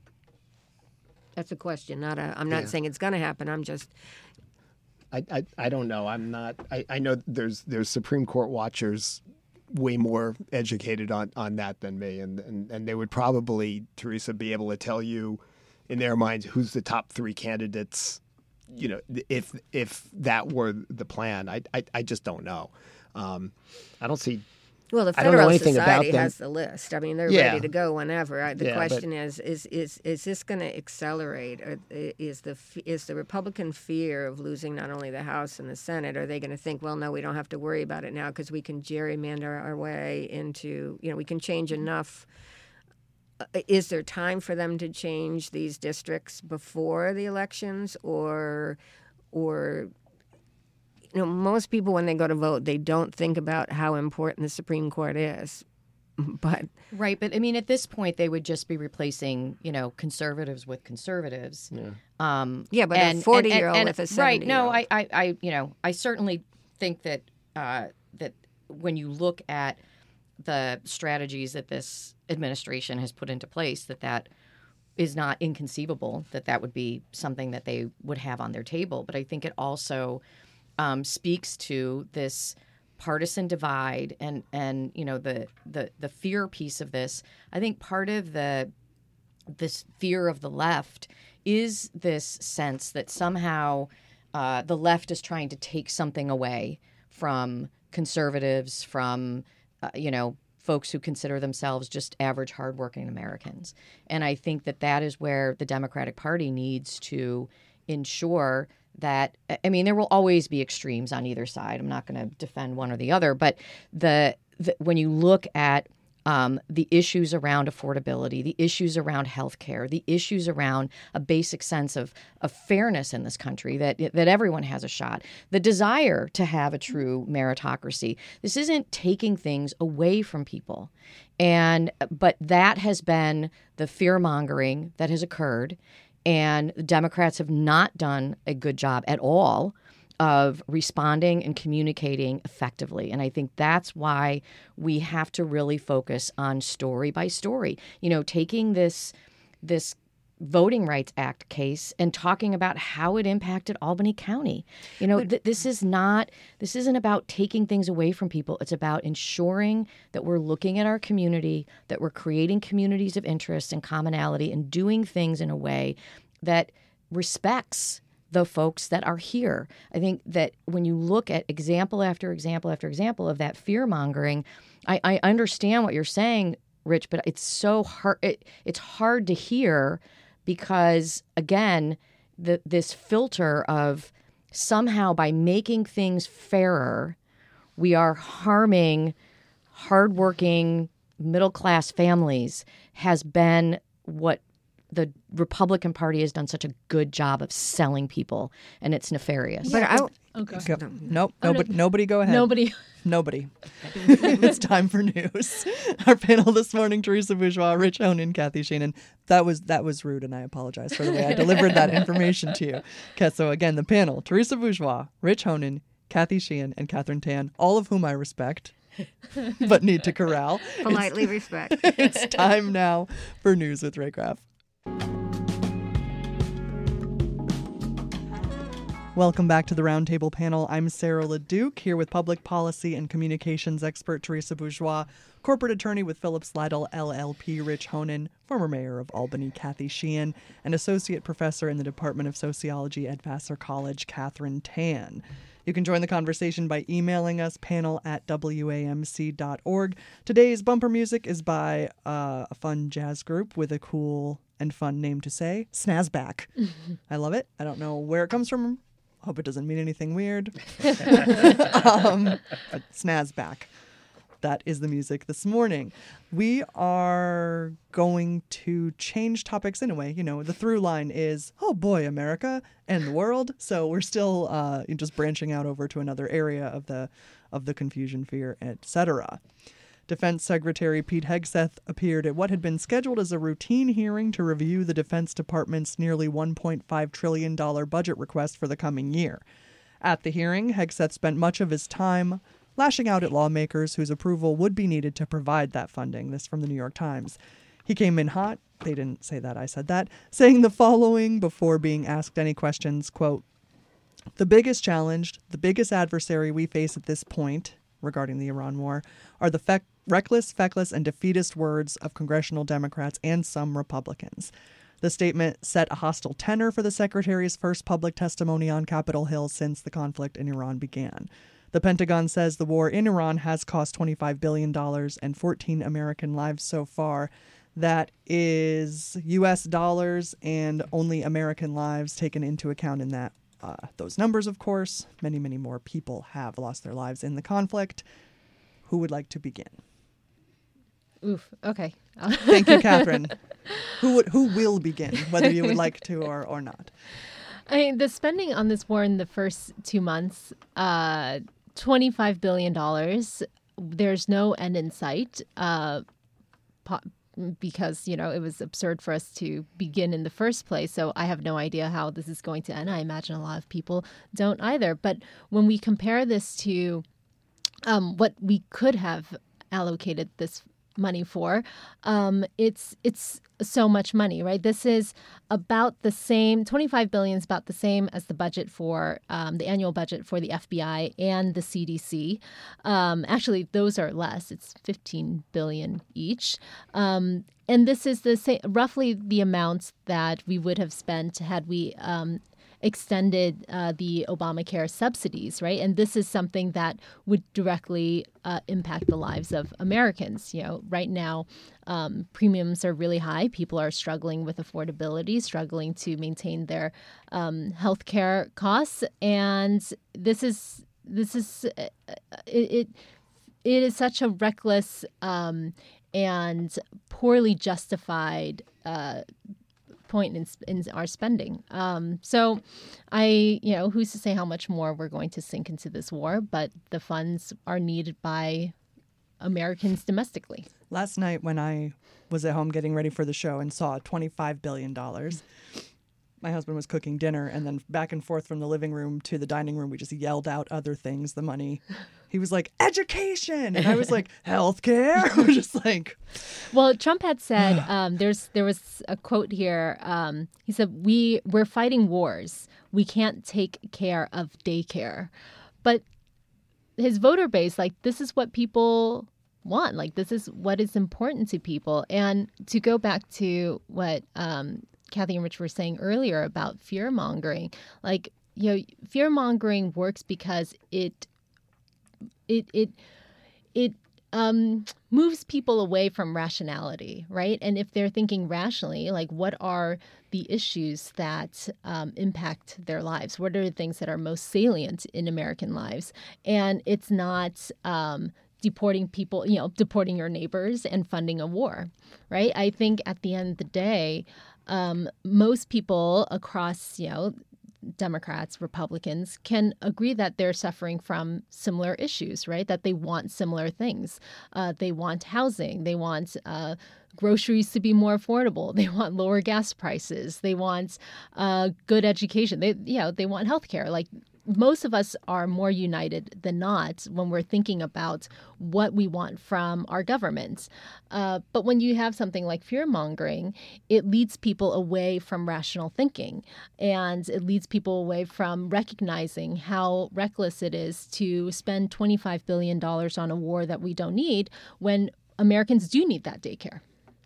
That's a question, not a, I'm not Yeah. saying it's going to happen. I'm just... I, I, I don't know. I'm not. I, I know there's there's Supreme Court watchers way more educated on, on that than me, and, and and they would probably, Teresa, be able to tell you in their minds who's the top three candidates. You know, if if that were the plan, I I, I just don't know. Um, I don't see. Well, the I don't know Federal anything about Society them. has the list. I mean, they're Yeah. ready to go whenever. I, the Yeah, but- question is, is, is, is this going to accelerate? Or is the is the Republican fear of losing not only the House and the Senate, are they going to think, well, no, we don't have to worry about it now because we can gerrymander our way into, you know, we can change enough is there time for them to change these districts before the elections, or, or, you know, most people when they go to vote, they don't think about how important the Supreme Court is. But right, but I mean, at this point, they would just be replacing, you know, conservatives with conservatives. Yeah, um, yeah, but a forty-year-old with a seventy-year-old. Right? No, I, I, I, you know, I certainly think that uh, that when you look at the strategies that this administration has put into place, that that is not inconceivable. That that would be something that they would have on their table. But I think it also um, speaks to this partisan divide and and you know the the the fear piece of this. I think part of the this fear of the left is this sense that somehow uh, the left is trying to take something away from conservatives, from uh, you know folks who consider themselves just average, hardworking Americans. And I think that that is where the Democratic Party needs to ensure that, I mean, there will always be extremes on either side. I'm not going to defend one or the other, but the, the when you look at um, the issues around affordability, the issues around health care, the issues around a basic sense of, of fairness in this country, that that everyone has a shot, the desire to have a true meritocracy. This isn't taking things away from people. And but that has been the fear-mongering that has occurred. And the Democrats have not done a good job at all of responding and communicating effectively. And I think that's why we have to really focus on story by story. You know, taking this this Voting Rights Act case and talking about how it impacted Albany County. You know, th- this is not, this isn't about taking things away from people. It's about ensuring that we're looking at our community, that we're creating communities of interest and commonality and doing things in a way that respects the folks that are here. I think that when you look at example after example after example of that fear-mongering, I, I understand what you're saying, Rich, but it's so hard. It, it's hard to hear because, again, the, this filter of somehow by making things fairer, we are harming hardworking middle-class families has been what the Republican Party has done such a good job of selling people, and it's nefarious. But I, Okay. Go. Nope. Nobody, nobody go ahead. Nobody. Nobody. It's time for news. Our panel this morning, Teresa Bourgeois, Rich Honan, Kathy Sheehan. That was that was rude, and I apologize for the way I delivered that information to you. Okay, so again, the panel, Teresa Bourgeois, Rich Honan, Kathy Sheehan, and Catherine Tan, all of whom I respect, but need to corral. politely respect. It's time now for News with Ray Graff. Welcome back to the Roundtable panel. I'm Sarah LeDuc, here with public policy and communications expert Teresa Bourgeois, corporate attorney with Phillips Lytle L L P Rich Honan, former mayor of Albany Kathy Sheehan, and associate professor in the Department of Sociology at Vassar College Catherine Tan. You can join the conversation by emailing us, panel at W A M C dot org. Today's bumper music is by uh, a fun jazz group with a cool and fun name to say, Snazback. I love it. I don't know where it comes from. Hope it doesn't mean anything weird. um, but Snazback. That is the music this morning. We are going to change topics in a way. You know, the through line is, oh boy, America and the world. So we're still uh, just branching out over to another area of the of the confusion, fear, et cetera. Defense Secretary Pete Hegseth appeared at what had been scheduled as a routine hearing to review the Defense Department's nearly one point five trillion dollars budget request for the coming year. At the hearing, Hegseth spent much of his time lashing out at lawmakers whose approval would be needed to provide that funding. This from the New York Times. He came in hot. They didn't say that, I said that, saying the following before being asked any questions, quote, "The biggest challenge, the biggest adversary we face at this point," regarding the Iran war, "are the fe- reckless, feckless, and defeatist words of congressional Democrats and some Republicans." The statement set a hostile tenor for the Secretary's first public testimony on Capitol Hill since the conflict in Iran began. The Pentagon says the war in Iran has cost twenty-five billion dollars and fourteen American lives so far. That is U S dollars and only American lives taken into account in that. Uh, those numbers, of course, many, many more people have lost their lives in the conflict. Who would like to begin? Oof. Okay. Thank you, Catherine. Who would, who will begin, whether you would like to or, or not? I mean, the spending on this war in the first two months, uh, twenty-five billion dollars. There's no end in sight. Uh, po- because, you know, it was absurd for us to begin in the first place. So I have no idea how this is going to end. I imagine a lot of people don't either. But when we compare this to um, what we could have allocated this money for, um, it's it's so much money, right? This is about the same, twenty-five billion is about the same as the budget for um, the annual budget for the F B I and the C D C. Um, actually, those are less. It's fifteen billion each. Um, and this is the same, roughly the amount that we would have spent had we um, extended uh, the Obamacare subsidies, right? And this is something that would directly uh, impact the lives of Americans. You know, right now, um, premiums are really high. People are struggling with affordability, struggling to maintain their um, health care costs, and this is this is uh, it, it. It is such a reckless um, and poorly justified Uh, point in, in our spending. Um, so I, you know, who's to say how much more we're going to sink into this war, but the funds are needed by Americans domestically. Last night when I was at home getting ready for the show and saw twenty-five billion dollars, my husband was cooking dinner, and then back and forth from the living room to the dining room, we just yelled out other things, the money. He was like, education! And I was like, healthcare? We're just like... Well, Trump had said, um, there's there was a quote here. Um, he said, we, we're fighting wars. We can't take care of daycare. But his voter base, like, this is what people want. Like, this is what is important to people. And to go back to what... Um, Kathy and Rich were saying earlier about fear mongering, like, you know, fear mongering works because it it it it um, moves people away from rationality, right? And if they're thinking rationally, like, what are the issues that um, impact their lives? What are the things that are most salient in American lives? And it's not um, deporting people, you know, deporting your neighbors and funding a war, right? I think at the end of the day, Um, most people across, you know, Democrats, Republicans can agree that they're suffering from similar issues, right? That they want similar things. Uh, they want housing. They want uh, groceries to be more affordable. They want lower gas prices. They want uh, good education. They, you know, they want healthcare. Like, most of us are more united than not when we're thinking about what we want from our government. Uh, but when you have something like fear-mongering, it leads people away from rational thinking. And it leads people away from recognizing how reckless it is to spend twenty-five billion dollars on a war that we don't need when Americans do need that daycare.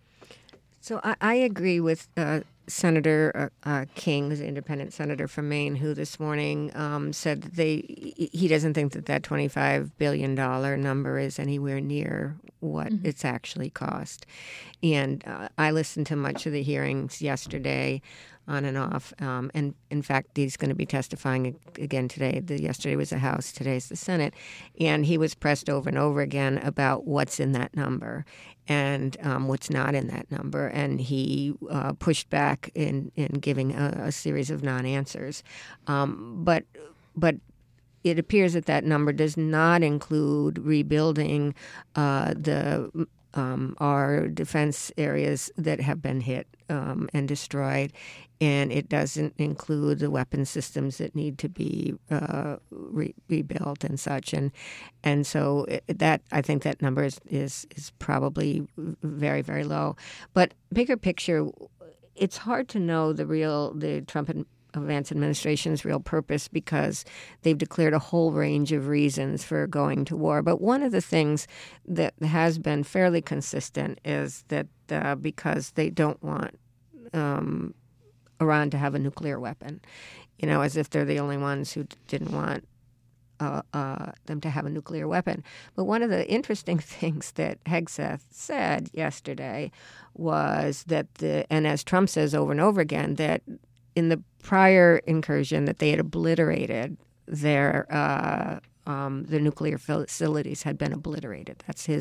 So I, I agree with uh, Senator uh, uh, King, who's an independent senator from Maine, who this morning um, said that they he doesn't think that that twenty-five billion dollars number is anywhere near what mm-hmm. it's actually cost. And uh, I listened to much of the hearings yesterday on and off. Um, and in fact, he's going to be testifying again today. The, yesterday was the House, today's the Senate. And he was pressed over and over again about what's in that number and um, what's not in that number. And he uh, pushed back in, in giving a, a series of non-answers. Um, but but it appears that that number does not include rebuilding uh, the um, our defense areas that have been hit um, and destroyed. And it doesn't include the weapon systems that need to be uh, re- rebuilt and such. And and so that I think that number is, is, is probably very, very low. But bigger picture, it's hard to know the real, the Trump and Vance administration's real purpose because they've declared a whole range of reasons for going to war. But one of the things that has been fairly consistent is that uh, because they don't want um, Iran to have a nuclear weapon, you know, as if they're the only ones who didn't want uh, uh, them to have a nuclear weapon. But one of the interesting things that Hegseth said yesterday was that, the, and as Trump says over and over again, that in the prior incursion that they had obliterated their uh, um, their nuclear facilities had been obliterated. That's his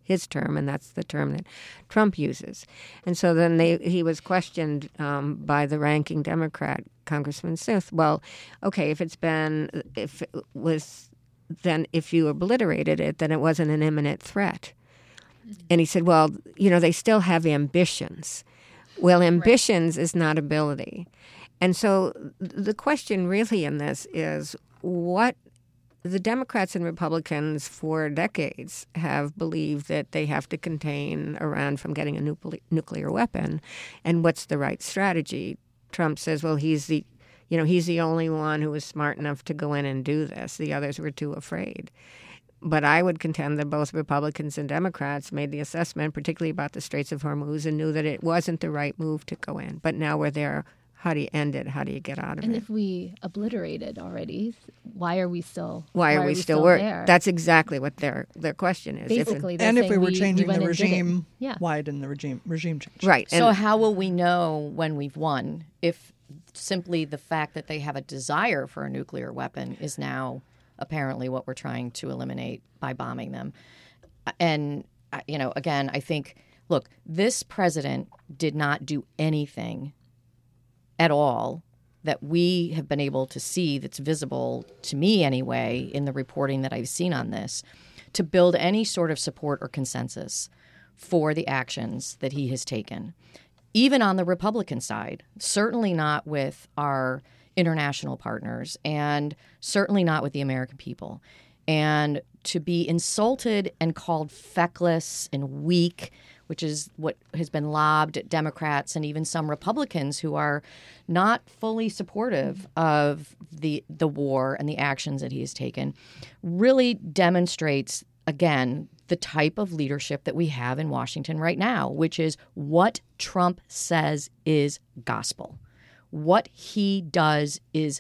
his term, and that's the term that Trump uses. And so then they, he was questioned um, by the ranking Democrat, Congressman Smith. Well, okay, if it's been, if it was, then if you obliterated it, then it wasn't an imminent threat. And he said, well, you know, they still have ambitions. Well, ambitions right. is not ability. And so the question really in this is what the Democrats and Republicans for decades have believed that they have to contain Iran from getting a nucle- nuclear weapon. And what's the right strategy? Trump says, well, he's the, you know, he's the only one who was smart enough to go in and do this. The others were too afraid. But I would contend that both Republicans and Democrats made the assessment, particularly about the Straits of Hormuz, and knew that it wasn't the right move to go in. But now we're there. How do you end it? How do you get out of and it? And if we obliterated already, why are we still Why are, why we, are we still, still work? there? That's exactly what their their question is. Basically, if they're and if saying we were we, changing we the went and did it. regime, Yeah. why didn't the regime regime change? Right. So and, how will we know when we've won if simply the fact that they have a desire for a nuclear weapon is now apparently what we're trying to eliminate by bombing them? And, uh, you know, again, I think, look, this president did not do anything at all that we have been able to see that's visible to me anyway in the reporting that I've seen on this to build any sort of support or consensus for the actions that he has taken, even on the Republican side, certainly not with our international partners and certainly not with the American people. And to be insulted and called feckless and weak, which is what has been lobbed at Democrats and even some Republicans who are not fully supportive of the the war and the actions that he has taken, really demonstrates, again, the type of leadership that we have in Washington right now, which is what Trump says is gospel. What he does is,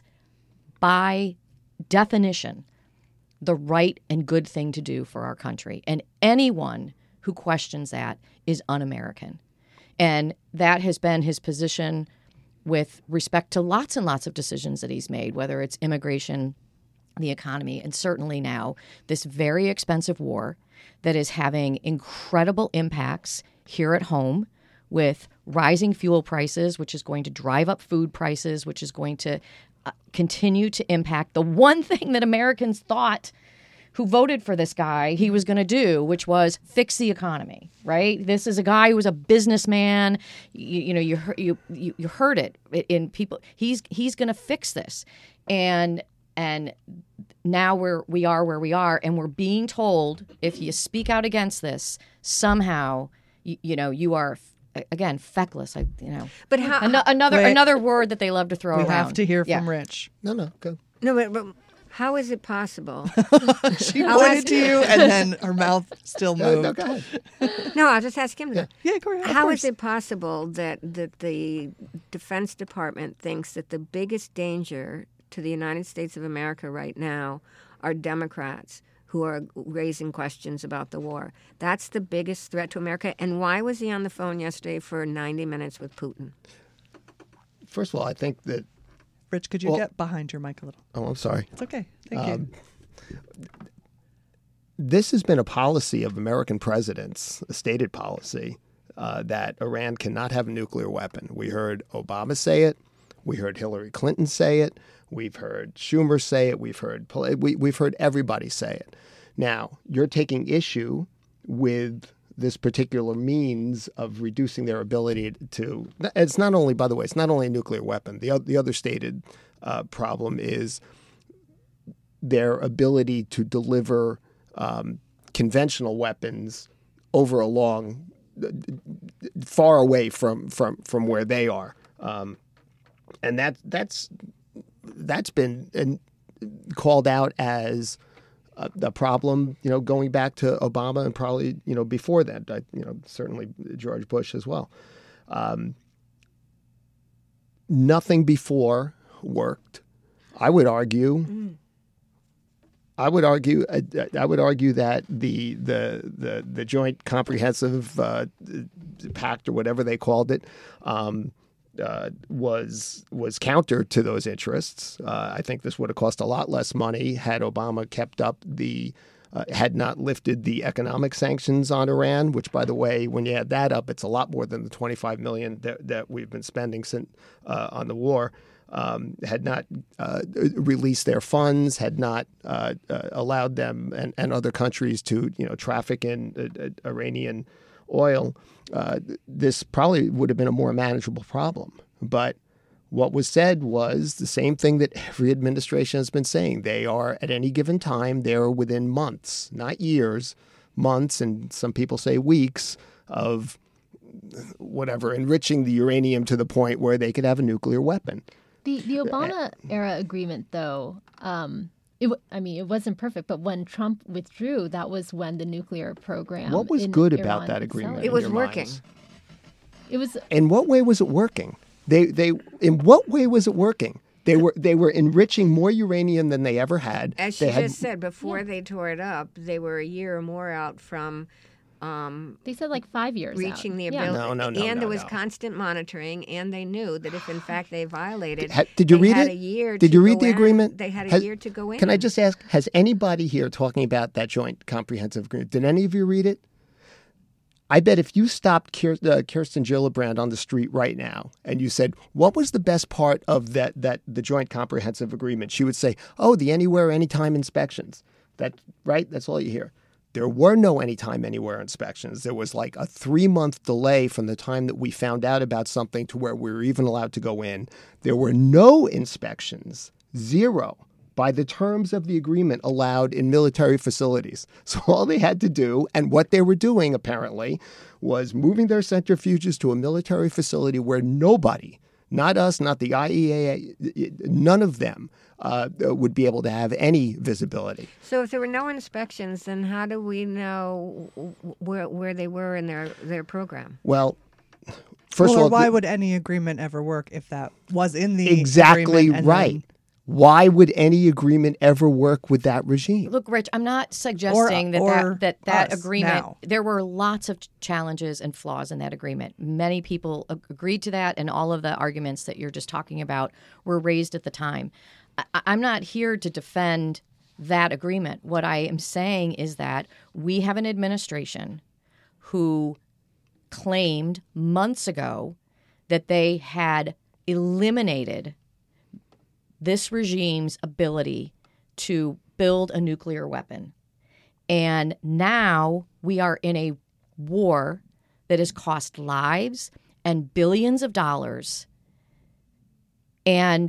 by definition, the right and good thing to do for our country. And anyone who questions that is un-American. And that has been his position with respect to lots and lots of decisions that he's made, whether it's immigration, the economy, and certainly now this very expensive war that is having incredible impacts here at home with rising fuel prices, which is going to drive up food prices, which is going to uh, continue to impact the one thing that Americans thought who voted for this guy he was going to do, which was fix the economy, right? This is a guy who was a businessman. You, you know, you, you you you heard it in people. He's he's going to fix this, and and now we're we are where we are, and we're being told if you speak out against this, somehow you, you know you are. Again, feckless. I, you know, but how, An- another Wait. another word that they love to throw We around. have to hear Yeah. from Rich. No, no, go. no, but, but how is it possible? She I'll pointed ask- to you, and then her mouth still No, moved. no, go ahead. No, I'll just ask him. Yeah. Yeah, go ahead. of How is course. it possible that, that the Defense Department thinks that the biggest danger to the United States of America right now are Democrats who are raising questions about the war? That's the biggest threat to America. And why was he on the phone yesterday for ninety minutes with Putin? First of all, I think that. Rich, could you Well- get behind your mic a little? Oh, I'm sorry. It's okay. Thank Um, you. This has been a policy of American presidents, a stated policy, uh, that Iran cannot have a nuclear weapon. We heard Obama say it. We heard Hillary Clinton say it. We've heard Schumer say it. We've heard we, we've heard everybody say it. Now, you're taking issue with this particular means of reducing their ability to. It's not only, by the way, it's not only a nuclear weapon. The, the other stated uh, problem is their ability to deliver um, conventional weapons over a long, far away from from from where they are, um, and that that's that's been and called out as a, a problem. You know, going back to Obama and probably you know before that. I, you know, certainly George Bush as well. Um, nothing before worked. I would argue. Mm. I would argue. I, I would argue that the the the, the Joint Comprehensive uh, Pact or whatever they called it um, uh, was was counter to those interests. Uh, I think this would have cost a lot less money had Obama kept up the uh, had not lifted the economic sanctions on Iran, which, by the way, when you add that up, it's a lot more than the twenty-five million dollars that, that we've been spending since, uh, on the war. Um, had not uh, released their funds, had not uh, uh, allowed them and, and other countries to, you know, traffic in uh, uh, Iranian oil, uh, this probably would have been a more manageable problem. But what was said was the same thing that every administration has been saying. They are, at any given time, they're within months, not years, months, and some people say weeks of whatever, enriching the uranium to the point where they could have a nuclear weapon. The the Obama era agreement, though, um, it, I mean, it wasn't perfect, but when Trump withdrew, that was when the nuclear program. What was in good Iran about that agreement? accelerated. It was in your working. minds? It was. In what way was it working? They they in what way was it working? They were they were enriching more uranium than they ever had. As they she had, just said, before they tore it up, they were a year or more out from um, They said like five years. reaching out. the Yeah. ability. No, no, no, and no, there was no. constant monitoring, and they knew that if in fact they violated, Ha- did you they read had it? a year. Did to you read go the in. agreement? They had a Has- year to go in. Can I just ask, has anybody here talking about that joint comprehensive agreement, did any of you read it? I bet if you stopped Kier, uh, Kirsten Gillibrand on the street right now and you said, what was the best part of that, that the joint comprehensive agreement? She would say, oh, the anywhere, anytime inspections. That, right? That's all you hear. There were no anytime, anywhere inspections. There was like a three-month delay from the time that we found out about something to where we were even allowed to go in. There were no inspections, zero, by the terms of the agreement allowed in military facilities. So all they had to do, and what they were doing apparently, was moving their centrifuges to a military facility where nobody, not us, not the I A E A, none of them uh, would be able to have any visibility. So if there were no inspections, then how do we know where where they were in their, their program? Well, first well, of all, or why the- would any agreement ever work if that was in the exactly agreement and right. then- Why would any agreement ever work with that regime? Look, Rich, I'm not suggesting that, or that that that us agreement. now. There were lots of challenges and flaws in that agreement. Many people ag- agreed to that, and all of the arguments that you're just talking about were raised at the time. I, I'm not here to defend that agreement. What I am saying is that we have an administration who claimed months ago that they had eliminated this regime's ability to build a nuclear weapon. And now we are in a war that has cost lives and billions of dollars. And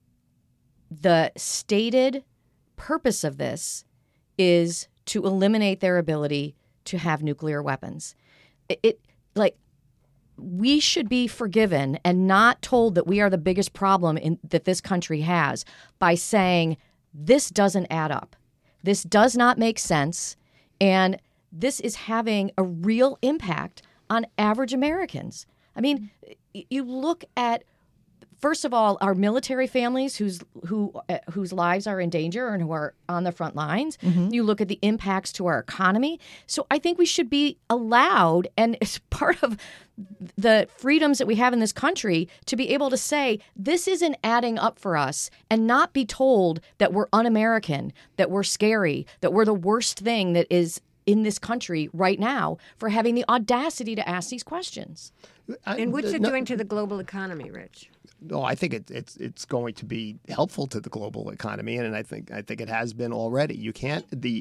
the stated purpose of this is to eliminate their ability to have nuclear weapons. It, it like we should be forgiven and not told that we are the biggest problem in, that this country has by saying this doesn't add up. This does not make sense. And this is having a real impact on average Americans. I mean, you look at, first of all, our military families whose who uh, whose lives are in danger and who are on the front lines. Mm-hmm. You look at the impacts to our economy. So I think we should be allowed, and it's part of the freedoms that we have in this country, to be able to say this isn't adding up for us and not be told that we're un-American, that we're scary, that we're the worst thing that is in this country right now for having the audacity to ask these questions. I, And what's it no, doing to the global economy, Rich? No, I think it, it's it's going to be helpful to the global economy, and I think I think it has been already. You can't the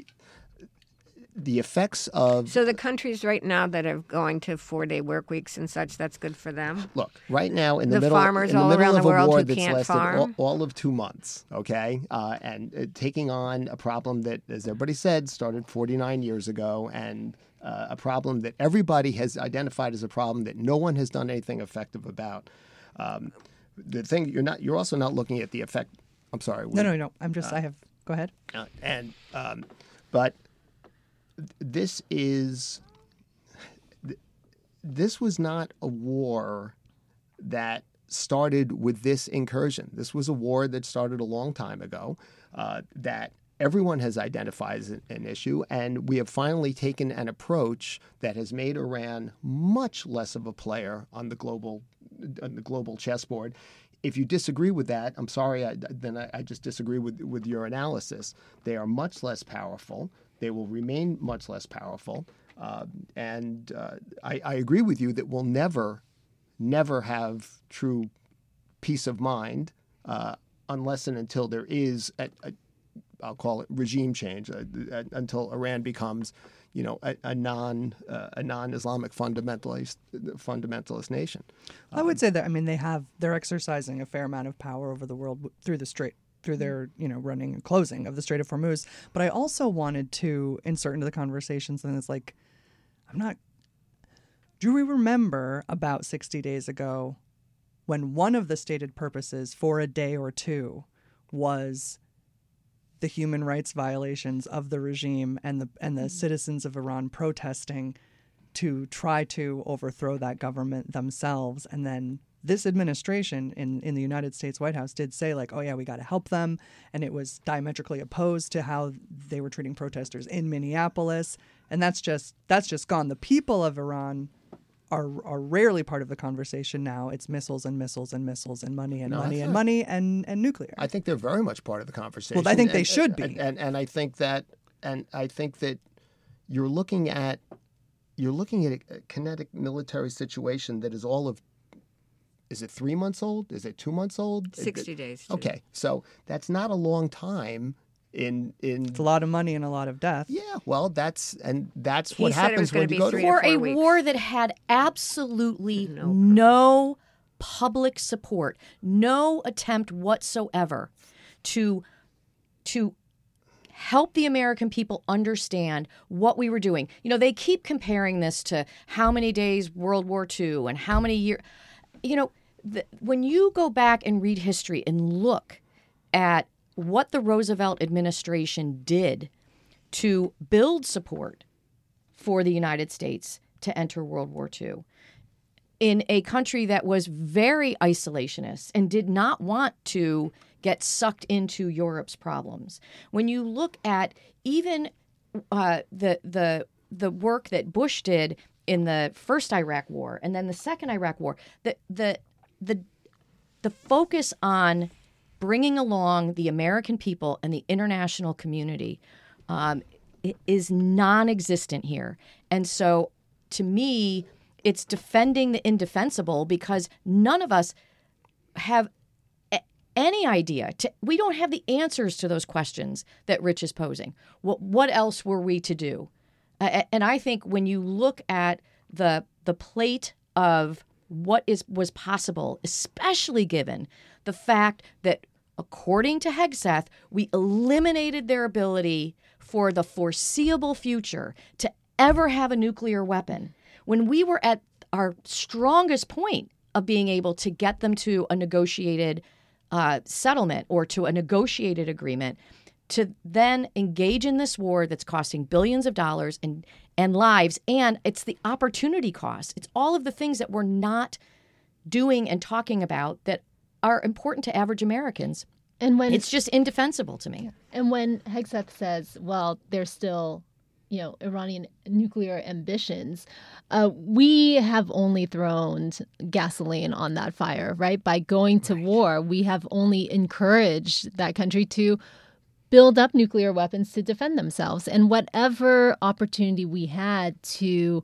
the effects of So the countries right now that are going to four-day work weeks and such, that's good for them? look right now in the, The middle farmers in the all middle around of the a world war who that's can't lasted all, farm? all of two months, okay, uh, and uh, taking on a problem that, as everybody said, started forty-nine years ago, and uh, a problem that everybody has identified as a problem that no one has done anything effective about. Um, the thing you're not you're also not looking at the effect. I'm sorry. No, no, no. I'm just, I have, go ahead. Uh, and um, but th- this is th- this was not a war that started with this incursion. This was a war that started a long time ago, uh, that everyone has identified as an, an issue, and we have finally taken an approach that has made Iran much less of a player on the global on the global chessboard. If you disagree with that, I'm sorry, I, then I, I just disagree with, with your analysis. They are much less powerful. They will remain much less powerful. Uh, and uh, I, I agree with you that we'll never, never have true peace of mind uh, unless and until there is, a, a, I'll call it regime change, uh, uh, until Iran becomes, you know, a, a non uh, a non-Islamic fundamentalist fundamentalist nation. I would say that, I mean, they have they're exercising a fair amount of power over the world w- through the Strait, through their, you know, running and closing of the Strait of Hormuz. But I also wanted to insert into the conversation something that's like, I'm not. Do we remember about sixty days ago when one of the stated purposes for a day or two was the human rights violations of the regime and the and the mm-hmm. citizens of Iran protesting to try to overthrow that government themselves? And then this administration in, in the United States White House did say, like, oh, yeah, we got to help them. And it was diametrically opposed to how they were treating protesters in Minneapolis. And that's just that's just gone. The people of Iran are are rarely part of the conversation now. It's missiles and missiles and missiles and money and No, money that's and not- money and, and nuclear. I think they're very much part of the conversation. Well, I think they And- should be. And, and and I think that and I think that you're looking at you're looking at a kinetic military situation that is all of is it three months old? Is it two months old? sixty days. Okay, so that's not a long time in in It's a lot of money and a lot of death. yeah. Well, that's and that's He what said it was happens when gonna you be go three to to For four a weeks. war that had absolutely No no public support, no attempt whatsoever to to help the American people understand what we were doing. You know, they keep comparing this to how many days World War Two and how many years. You know, the, when you go back and read history and look at what the Roosevelt administration did to build support for the United States to enter World War Two in a country that was very isolationist and did not want to get sucked into Europe's problems. When you look at even uh, the the the work that Bush did in the first Iraq War and then the second Iraq War, the the the the focus on bringing along the American people and the international community um, i- is non-existent here. And so, to me, it's defending the indefensible because none of us have a- any idea. To, we don't have the answers to those questions that Rich is posing. What, what else were we to do? Uh, and I think when you look at the the plate of what is was possible, especially given the fact that, according to Hegseth, we eliminated their ability for the foreseeable future to ever have a nuclear weapon, when we were at our strongest point of being able to get them to a negotiated uh, settlement or to a negotiated agreement, to then engage in this war that's costing billions of dollars and, and lives, and it's the opportunity cost. It's all of the things that we're not doing and talking about that are important to average Americans. And when It's just indefensible to me. and when Hegseth says, well, there's still, you know, Iranian nuclear ambitions, uh, we have only thrown gasoline on that fire, right? By going to war, we have only encouraged that country to build up nuclear weapons to defend themselves. And whatever opportunity we had to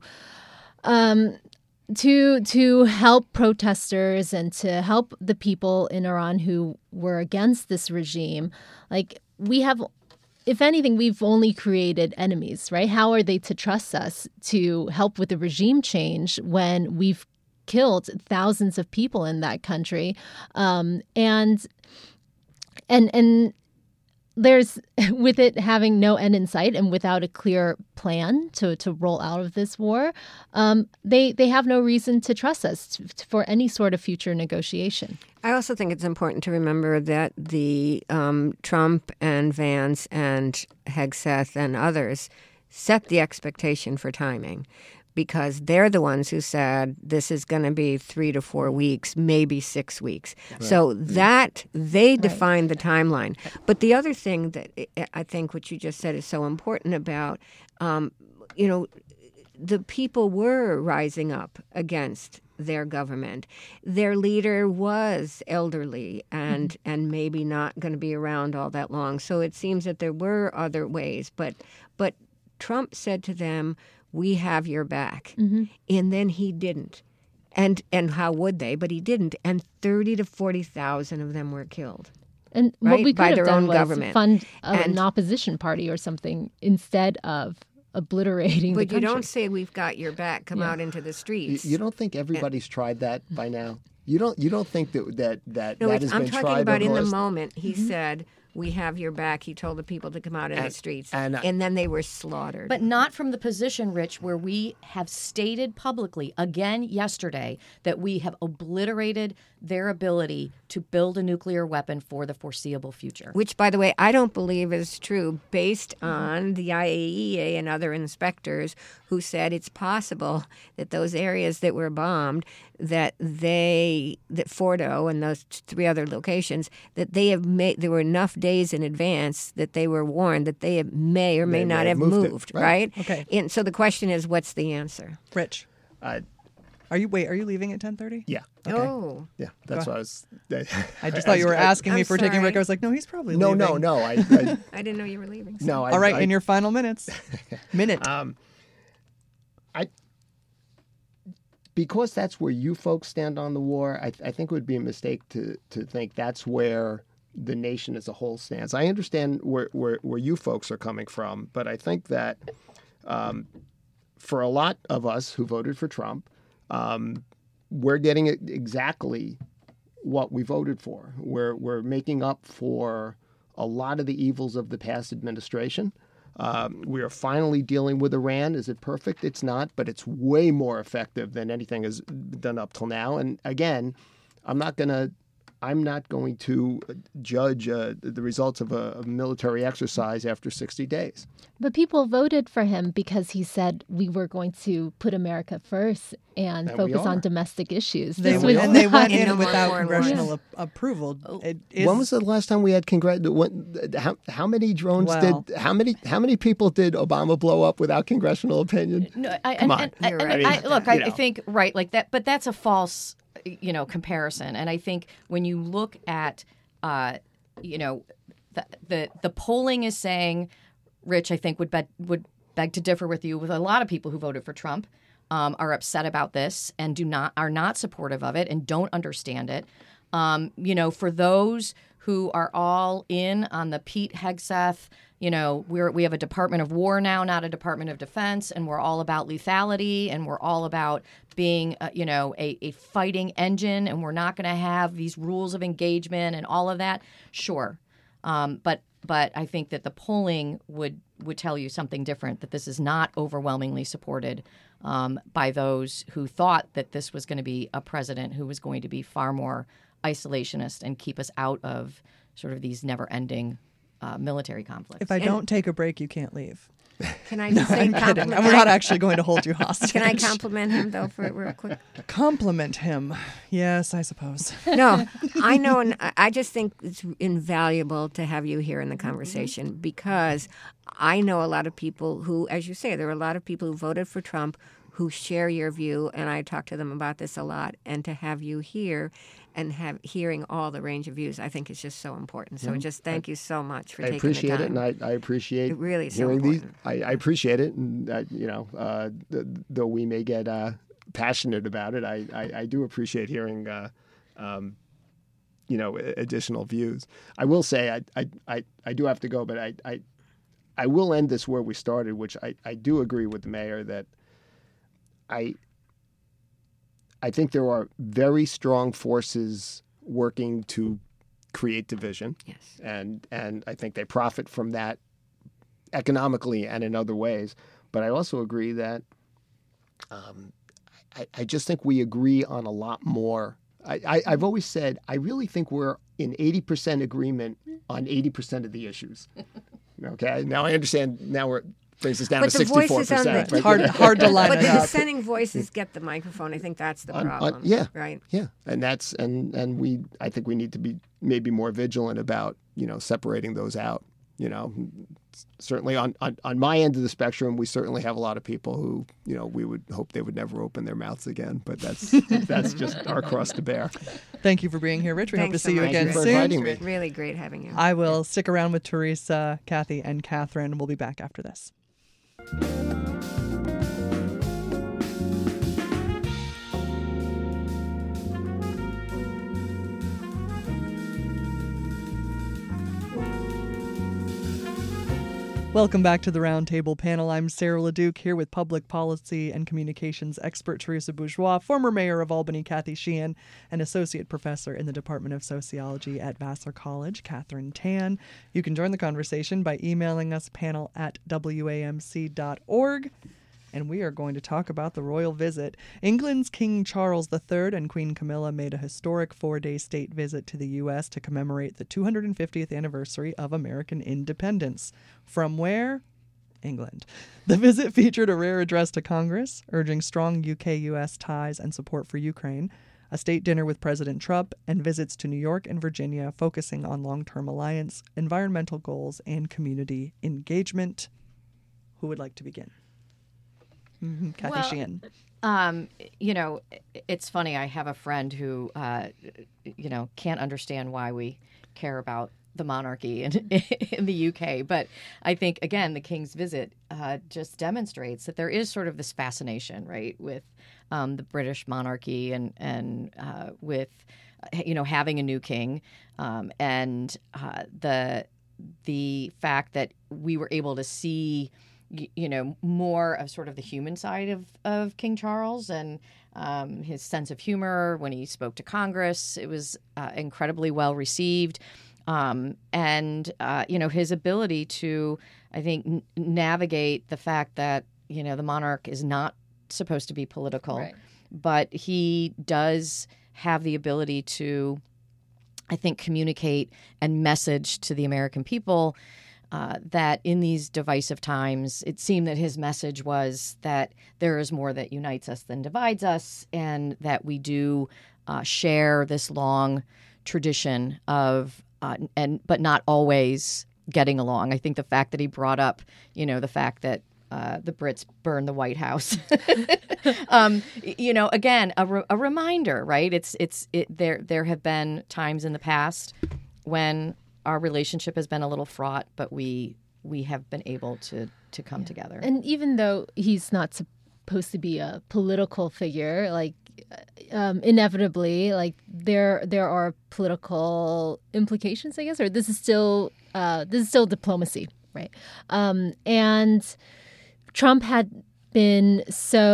um, to to help protesters and to help the people in Iran who were against this regime, like we have, if anything, we've only created enemies, right? How are they to trust us to help with the regime change when we've killed thousands of people in that country? Um, and and and there's, with it having no end in sight and without a clear plan to, to roll out of this war, um, they they have no reason to trust us to, for any sort of future negotiation. I also think it's important to remember that the um, Trump and Vance and Hegseth and others set the expectation for timing, because they're the ones who said this is going to be three to four weeks, maybe six weeks. Right. So that they defined right. the timeline. But the other thing that I think what you just said is so important about, um, you know, the people were rising up against their government. Their leader was elderly and mm-hmm. and maybe not going to be around all that long. So it seems that there were other ways. But but Trump said to them, "We have your back," mm-hmm. and then he didn't. And and how would they? But he didn't. And thirty to forty thousand of them were killed. And right? what we could By have their done own was government. fund a, and, an opposition party or something instead of obliterating but the country. you don't say we've got your back. Come yeah. out into the streets. You, you don't think everybody's and, tried that by now? You don't. You don't think that that that, no, that has I'm been tried? I'm talking about in the last... moment. He mm-hmm. said, "We have your back." He told the people to come out in and, the streets, and, uh, and then they were slaughtered. But not from the position, Rich, where we have stated publicly again yesterday that we have obliterated their ability to build a nuclear weapon for the foreseeable future. Which, by the way, I don't believe is true based on the I A E A and other inspectors who said it's possible that those areas that were bombed, that they, that Fordo and those three other locations, that they have made, there were enough days in advance that they were warned that they have, may or may they not may have have moved, moved, it, right? right? Okay. And so the question is, what's the answer? Rich. Uh, Are you wait? Are you leaving at ten thirty? Yeah. Okay. Oh. Yeah. That's what I was. I just thought you were asking I'm me for taking sorry. Rick. I was like, no, he's probably no, leaving. no, no. I. I I didn't know you were leaving. So. no. I, All right, I, in your final minutes. Minute. Um, I. Because that's where you folks stand on the war, I, I think it would be a mistake to to think that's where the nation as a whole stands. I understand where where, where you folks are coming from, but I think that um, for a lot of us who voted for Trump, um, we're getting exactly what we voted for. We're we're making up for a lot of the evils of the past administration. Um, we are finally dealing with Iran. Is it perfect? It's not, but it's way more effective than anything has been done up till now. And again, I'm not gonna. I'm not going to judge uh, the results of a, a military exercise after sixty days. But people voted for him because he said we were going to put America first and, And focus we on are. domestic issues. They This went, was and they not- went And in no more without foreign congressional wars. a- approval. It is, When was the last time we had congr? When, how, how many drones Well- did? How many how many people did Obama blow up without congressional opinion? No, I, Come and, on. and- You're and right I, about look, that. I, You I know. think right like that, but that's a false, you know, comparison. And I think when you look at, uh, you know, the, the the polling is saying, Rich, I think would bet, would beg to differ with you. With a lot of people who voted for Trump, um, are upset about this and do not are not supportive of it and don't understand it. Um, you know, for those who are all in on the Pete Hegseth, you know, we're we have a Department of War now, not a Department of Defense, and we're all about lethality, and we're all about being, uh, you know, a, a fighting engine, and we're not going to have these rules of engagement and all of that. Sure, um, but but I think that the polling would would tell you something different. That this is not overwhelmingly supported um, by those who thought that this was going to be a president who was going to be far more isolationist and keep us out of sort of these never-ending uh, military conflicts. if I don't take a break, you can't leave. Can I just say I'm kidding. compliment? And we're not actually going to hold you hostage. Can I compliment him though for it real quick? Compliment him. Yes, I suppose. No, I know, and I- I just think it's invaluable to have you here in the conversation because I know a lot of people who, as you say, there are a lot of people who voted for Trump who share your view, and I talk to them about this a lot. And to have you here and have hearing all the range of views, I think is just so important. So just thank you so much for I taking appreciate the it, time. and I, I appreciate It really is so hearing these. important. I, I appreciate it, and uh, you know, uh, th- though we may get uh, passionate about it, I, I, I do appreciate hearing, uh, um, you know, a- additional views. I will say, I, I, I, I do have to go, but I, I, I will end this where we started, which I, I do agree with the mayor that I, I think there are very strong forces working to create division. Yes. And and I think they profit from that economically and in other ways. But I also agree that um, I, I just think we agree on a lot more. I, I, I've always said I really think we're in eighty percent agreement on eighty percent of the issues. Okay. Now I understand. Now we're brings us down But to the sixty-four voices on percent. the- hard, hard to line But it the up. dissenting voices get the microphone. I think that's the On- on- problem. yeah. Right. Yeah, and that's and and we I think we need to be maybe more vigilant about you know separating those out. you know, certainly on, on, on my end of the spectrum, we certainly have a lot of people who, you know, we would hope they would never open their mouths again. But that's that's just our cross to bear. Thank you for being here, Rich. We Thanks hope to see so you much, again Thank you for soon. inviting me. It's really great having you. I will stick around with Teresa, Kathy, and Catherine. We'll be back after this. Welcome back to the Roundtable panel. I'm Sarah LeDuc here with public policy and communications expert Teresa Bourgeois, former mayor of Albany Kathy Sheehan, and associate professor in the Department of Sociology at Vassar College, Catherine Tan. You can join the conversation by emailing us panel at w a m c dot org. And we are going to talk about the royal visit. England's King Charles the Third and Queen Camilla made a historic four-day state visit to the U S to commemorate the two hundred fiftieth anniversary of American independence. From where? England. The visit featured a rare address to Congress, urging strong U K U S ties and support for Ukraine, a state dinner with President Trump, and visits to New York and Virginia focusing on long-term alliance, environmental goals, and community engagement. Who would like to begin? Mm-hmm. Kathy Well, Sheehan. Um, you know, it's funny. I have a friend who, uh, you know, can't understand why we care about the monarchy in, in the U K. But I think, again, the King's visit uh, just demonstrates that there is sort of this fascination, right, with um, the British monarchy and, and uh, with, you know, having a new king um, and uh, the the fact that we were able to see you know, more of sort of the human side of, of King Charles and um, his sense of humor when he spoke to Congress. It was uh, incredibly well received. Um, and, uh, you know, his ability to, I think, n- navigate the fact that, you know, the monarch is not supposed to be political, Right. but he does have the ability to, I think, communicate and message to the American people Uh, that in these divisive times, it seemed that his message was that there is more that unites us than divides us, and that we do uh, share this long tradition of, uh, and but not always getting along. I think the fact that he brought up, you know, the fact that uh, the Brits burned the White House, um, you know, again, a, re- a reminder, right? It's it's it, there. There have been times in the past when our relationship has been a little fraught, but we we have been able to to come Yeah. together. And even though he's not supposed to be a political figure, like um, inevitably, like there there are political implications, I guess, or this is still uh, this is still diplomacy, right? Um, and Trump had been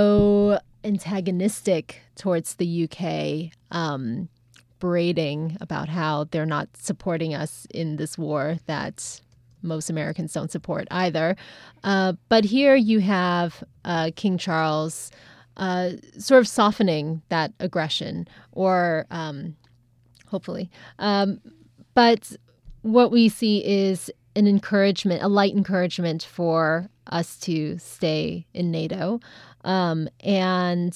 so antagonistic towards the U K. Um, berating about how they're not supporting us in this war that most Americans don't support either. Uh, but here you have uh, King Charles uh, sort of softening that aggression, or um, hopefully. Um, but what we see is an encouragement, a light encouragement for us to stay in NATO. Um, and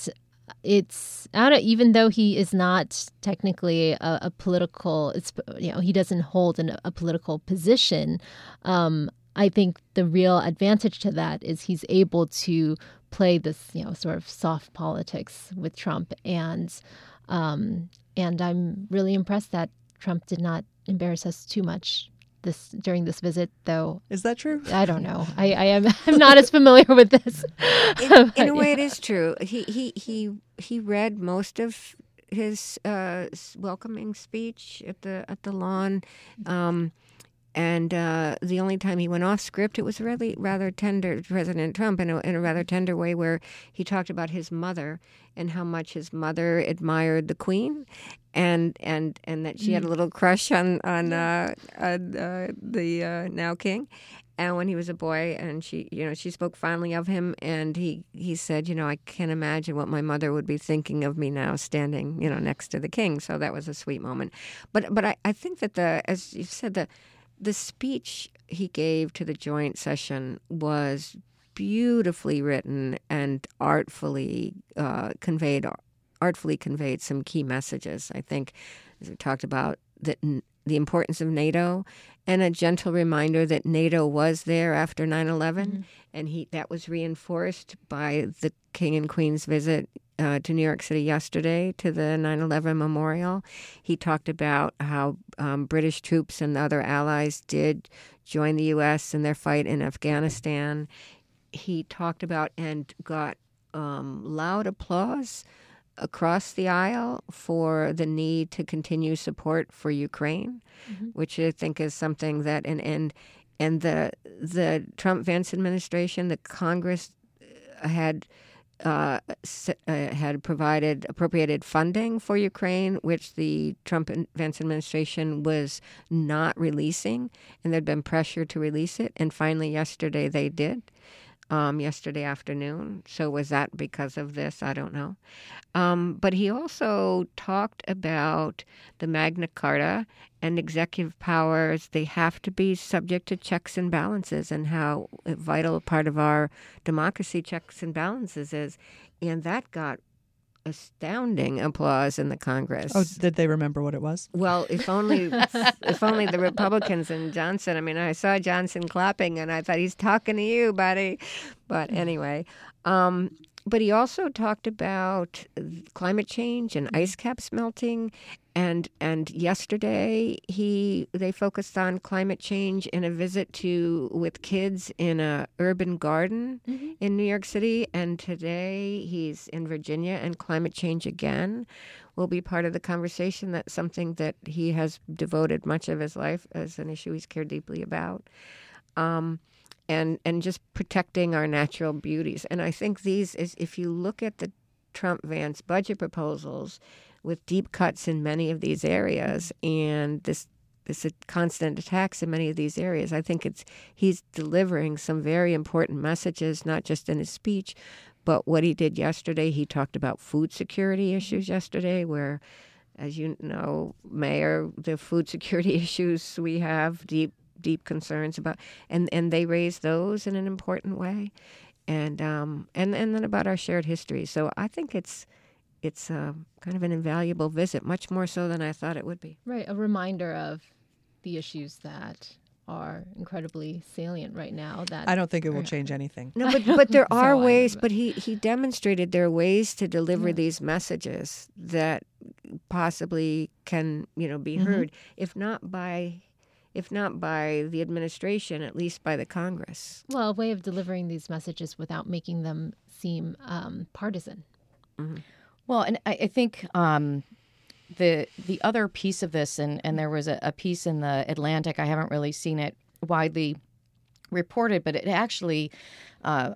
It's I don't, even though he is not technically a, a political, it's you know he doesn't hold an, a political position. Um, I think the real advantage to that is he's able to play this you know sort of soft politics with Trump, and um, and I'm really impressed that Trump did not embarrass us too much this during this visit, though. Is that true? I don't know. I, I am I'm not as familiar with this. In, in a way, it is true. He he he he read most of his uh, welcoming speech at the at the lawn, um, and uh, the only time he went off script, it was really rather tender. President Trump in a, in a rather tender way, where he talked about his mother and how much his mother admired the Queen, and and and that she mm. had a little crush on on, uh, on uh, the uh, now king. And when he was a boy, and she, you know, she spoke fondly of him, and he, he said, you know, I can't imagine what my mother would be thinking of me now, standing, you know, next to the king. So that was a sweet moment. But but I, I think that the, as you said, the the speech he gave to the joint session was beautifully written and artfully uh, conveyed, artfully conveyed some key messages. I think, as we talked about, that the importance of NATO and a gentle reminder that NATO was there after nine eleven. Mm-hmm. And he that was reinforced by the King and Queen's visit uh, to New York City yesterday to the nine eleven memorial. He talked about how um, British troops and other allies did join the U S in their fight in Afghanistan. He talked about and got um, loud applause across the aisle for the need to continue support for Ukraine, mm-hmm. which I think is something that and and and the the Trump-Vance administration, the Congress had uh, had provided appropriated funding for Ukraine, which the Trump-Vance administration was not releasing, and there'd been pressure to release it, and finally yesterday they did. Um, yesterday afternoon. So was that because of this? I don't know. Um, but he also talked about the Magna Carta and executive powers. They have to be subject to checks and balances, and how vital a part of our democracy checks and balances is. And that got astounding applause in the Congress. Oh, did they remember what it was? Well, if only if only the Republicans and Johnson. I mean, I saw Johnson clapping, and I thought, he's talking to you, buddy. But anyway, um, but he also talked about climate change and ice caps melting. And and yesterday he they focused on climate change in a visit to with kids in a urban garden mm-hmm. in New York City. And today he's in Virginia, and climate change again will be part of the conversation. That's something that he has devoted much of his life as an issue he's cared deeply about. Um, and and just protecting our natural beauties. And I think these is if you look at the Trump-Vance budget proposals, with deep cuts in many of these areas, and this this constant attacks in many of these areas, I think it's he's delivering some very important messages, not just in his speech, but what he did yesterday. He talked about food security issues yesterday, where, as you know, Mayor, the food security issues we have deep deep concerns about, and, and they raised those in an important way, and um and and then about our shared history. So I think it's. It's uh, kind of an invaluable visit, much more so than I thought it would be. Right, a reminder of the issues that are incredibly salient right now. That I don't think it will change anything. No, but but there so are ways. I, but he, he demonstrated there are ways to deliver yeah. these messages that possibly can you know be mm-hmm. heard, if not by. If not by the administration, at least by the Congress. Well, a way of delivering these messages without making them seem um, partisan. Mm-hmm. Well, and I, I think um, the the other piece of this, and, and there was a, a piece in the Atlantic, I haven't really seen it widely reported, but it actually uh,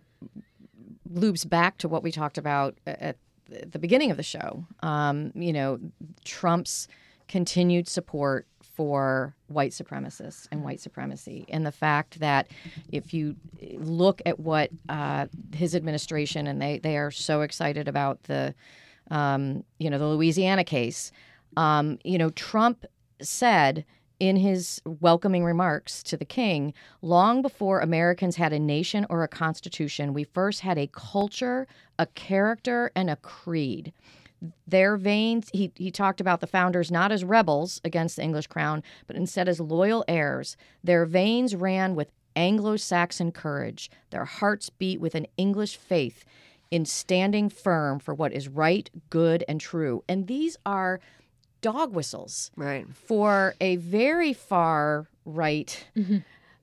loops back to what we talked about at the beginning of the show. Um, you know, Trump's continued support for white supremacists and white supremacy, and the fact that if you look at what uh, his administration, and they, they are so excited about the Um, you know, the Louisiana case, um, you know, Trump said in his welcoming remarks to the king, long before Americans had a nation or a constitution, we first had a culture, a character, and a creed. Their veins, he, he talked about the founders not as rebels against the English crown, but instead as loyal heirs. Their veins ran with Anglo-Saxon courage. Their hearts beat with an English faith in standing firm for what is right, good, and true. And these are dog whistles right. for a very far right mm-hmm.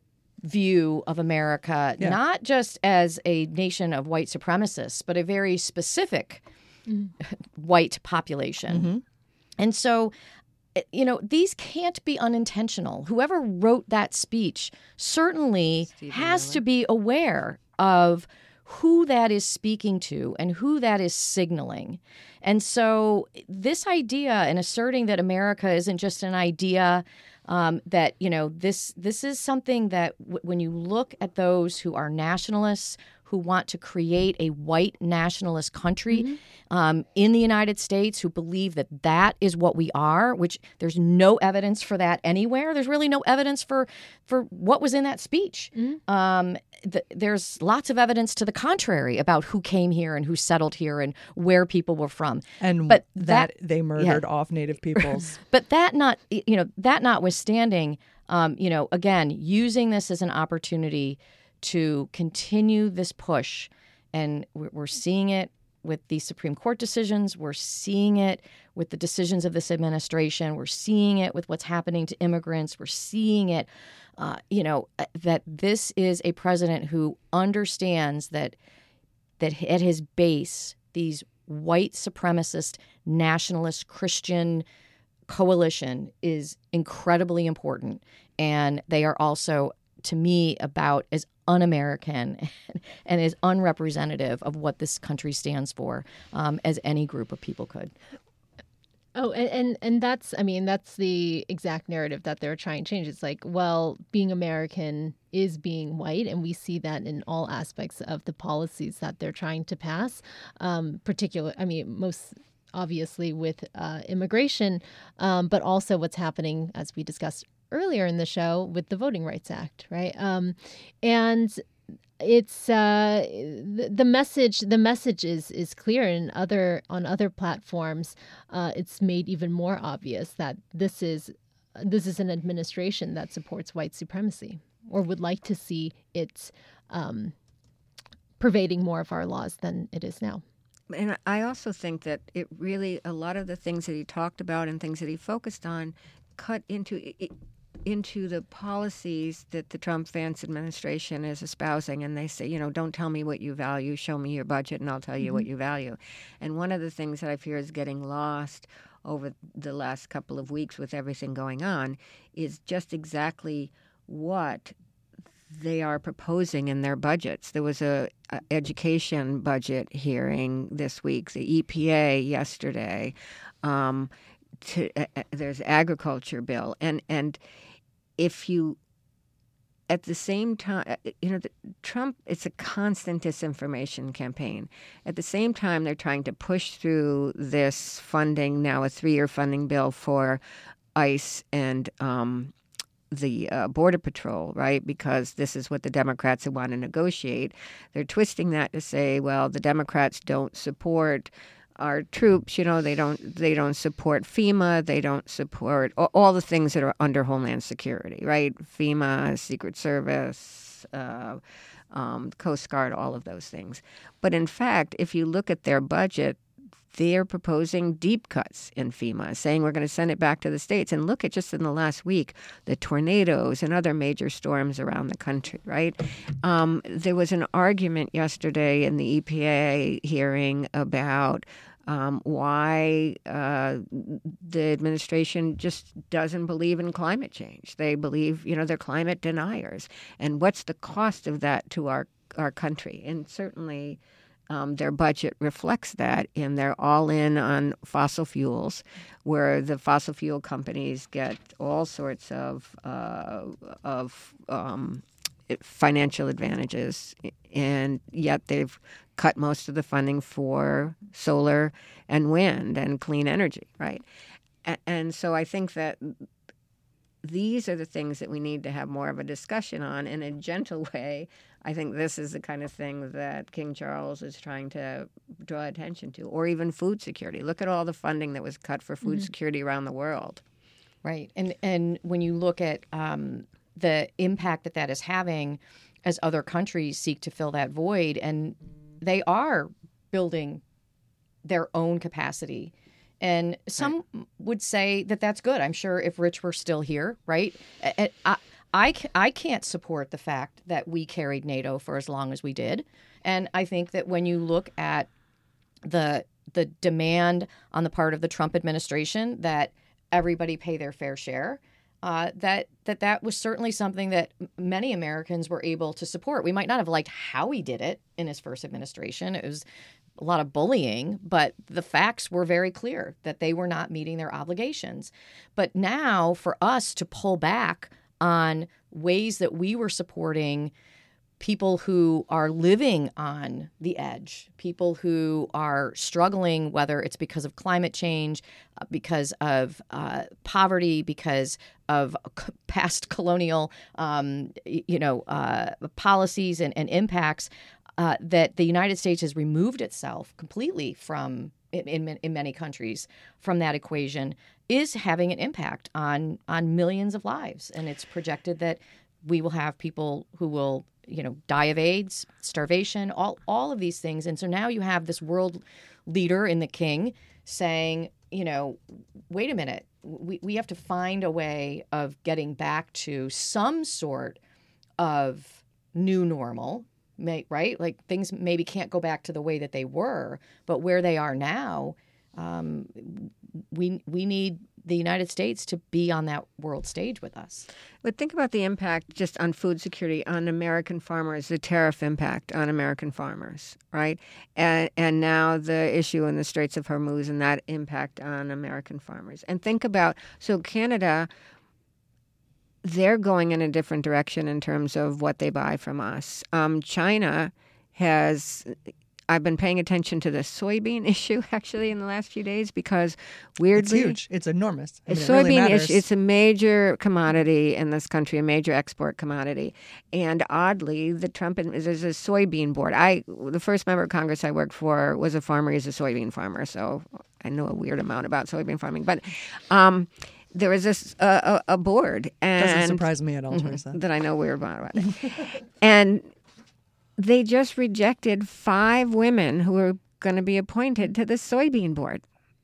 view of America, yeah. not just as a nation of white supremacists, but a very specific mm-hmm. white population. Mm-hmm. And so, you know, these can't be unintentional. Whoever wrote that speech certainly Stephen has Miller. to be aware of who that is speaking to and who that is signaling. And so this idea and asserting that America isn't just an idea, um, that, you know, this this is something that w- when you look at those who are nationalists, who want to create a white nationalist country mm-hmm. um, in the United States, who believe that that is what we are, which there's no evidence for that anywhere. There's really no evidence for for what was in that speech. Mm-hmm. Um, th- there's lots of evidence to the contrary about who came here and who settled here and where people were from. And but that, that they murdered yeah. off Native peoples. But that not, you know, that notwithstanding, um, you know, again, using this as an opportunity to continue this push, and we're, we're seeing it with these Supreme Court decisions. We're seeing it with the decisions of this administration. We're seeing it with what's happening to immigrants. We're seeing it, uh, you know, that this is a president who understands that that at his base, these white supremacist, nationalist, Christian coalition is incredibly important. And they are also, to me, about as un-American and as unrepresentative of what this country stands for um, as any group of people could. Oh, and, and and that's, I mean, that's the exact narrative that they're trying to change. It's like, well, being American is being white, and we see that in all aspects of the policies that they're trying to pass. Um, particular, I mean, most obviously with uh, immigration, um, but also what's happening, as we discussed earlier in the show, with the Voting Rights Act, right? Um, and it's uh, the, the message. The message is is clear. In other on other platforms, uh, it's made even more obvious that this is this is an administration that supports white supremacy, or would like to see it um, pervading more of our laws than it is now. And I also think that it really, a lot of the things that he talked about and things that he focused on cut into it, into the policies that the Trump-Vance administration is espousing. And they say, you know, don't tell me what you value, show me your budget and I'll tell you mm-hmm. what you value. And one of the things that I fear is getting lost over the last couple of weeks with everything going on is just exactly what they are proposing in their budgets. There was a, a education budget hearing this week, the E P A yesterday. Um, to, uh, there's agriculture bill, and and if you at the same time, you know, the, Trump, it's a constant disinformation campaign. At the same time, they're trying to push through this funding, now a three-year funding bill for ICE and um, the uh, Border Patrol, right? Because this is what the Democrats want to negotiate. They're twisting that to say, well, the Democrats don't support our troops, you know, they don't they don't support FEMA, they don't support all, all the things that are under Homeland Security, right? FEMA, Secret Service, uh, um, Coast Guard, all of those things. But in fact, if you look at their budget, they're proposing deep cuts in FEMA, saying we're going to send it back to the states. And look at just in the last week, the tornadoes and other major storms around the country, right? Um, there was an argument yesterday in the E P A hearing about um, why uh, the administration just doesn't believe in climate change. They believe, you know, they're climate deniers. And what's the cost of that to our, our country? And certainly Um, their budget reflects that, and they're all in on fossil fuels, where the fossil fuel companies get all sorts of uh, of um, financial advantages, and yet they've cut most of the funding for solar and wind and clean energy, right? And, and so I think that these are the things that we need to have more of a discussion on in a gentle way. I think this is the kind of thing that King Charles is trying to draw attention to, or even food security. Look at all the funding that was cut for food mm-hmm. security around the world. Right. And and when you look at um, the impact that that is having as other countries seek to fill that void, and they are building their own capacity. And some right. would say that that's good. I'm sure if Rich were still here, right? I, I, I, I can't support the fact that we carried NATO for as long as we did. And I think that when you look at the the demand on the part of the Trump administration that everybody pay their fair share, uh, that, that that was certainly something that many Americans were able to support. We might not have liked how he did it in his first administration. It was a lot of bullying, but the facts were very clear that they were not meeting their obligations. But now for us to pull back on ways that we were supporting people who are living on the edge, people who are struggling, whether it's because of climate change, uh, because of uh, poverty, because of c- past colonial, um, you know, uh, policies and, and impacts, uh, that the United States has removed itself completely from, in, in, in many countries, from that equation, is having an impact on on millions of lives. And it's projected that we will have people who will, you know, die of AIDS, starvation, all all of these things. And so now you have this world leader in the king saying, you know, wait a minute, we, we have to find a way of getting back to some sort of new normal, may, right? Like things maybe can't go back to the way that they were, but where they are now, um, we we need the United States to be on that world stage with us. But think about the impact just on food security on American farmers, the tariff impact on American farmers, right? And and now the issue in the Straits of Hormuz and that impact on American farmers. And think about, so Canada, they're going in a different direction in terms of what they buy from us. Um, China has... I've been paying attention to the soybean issue actually in the last few days because weirdly... It's huge. It's enormous. I A mean, it soybean really matters. issue, it's a major commodity in this country, a major export commodity. And oddly, the Trump, there's a soybean board. I, the first member of Congress I worked for was a farmer. He's a soybean farmer. So I know a weird amount about soybean farming. But um, there was this uh, a, a board. And Doesn't surprise me at all, Teresa. that I know weird about it. And they just rejected five women who were going to be appointed to the soybean board,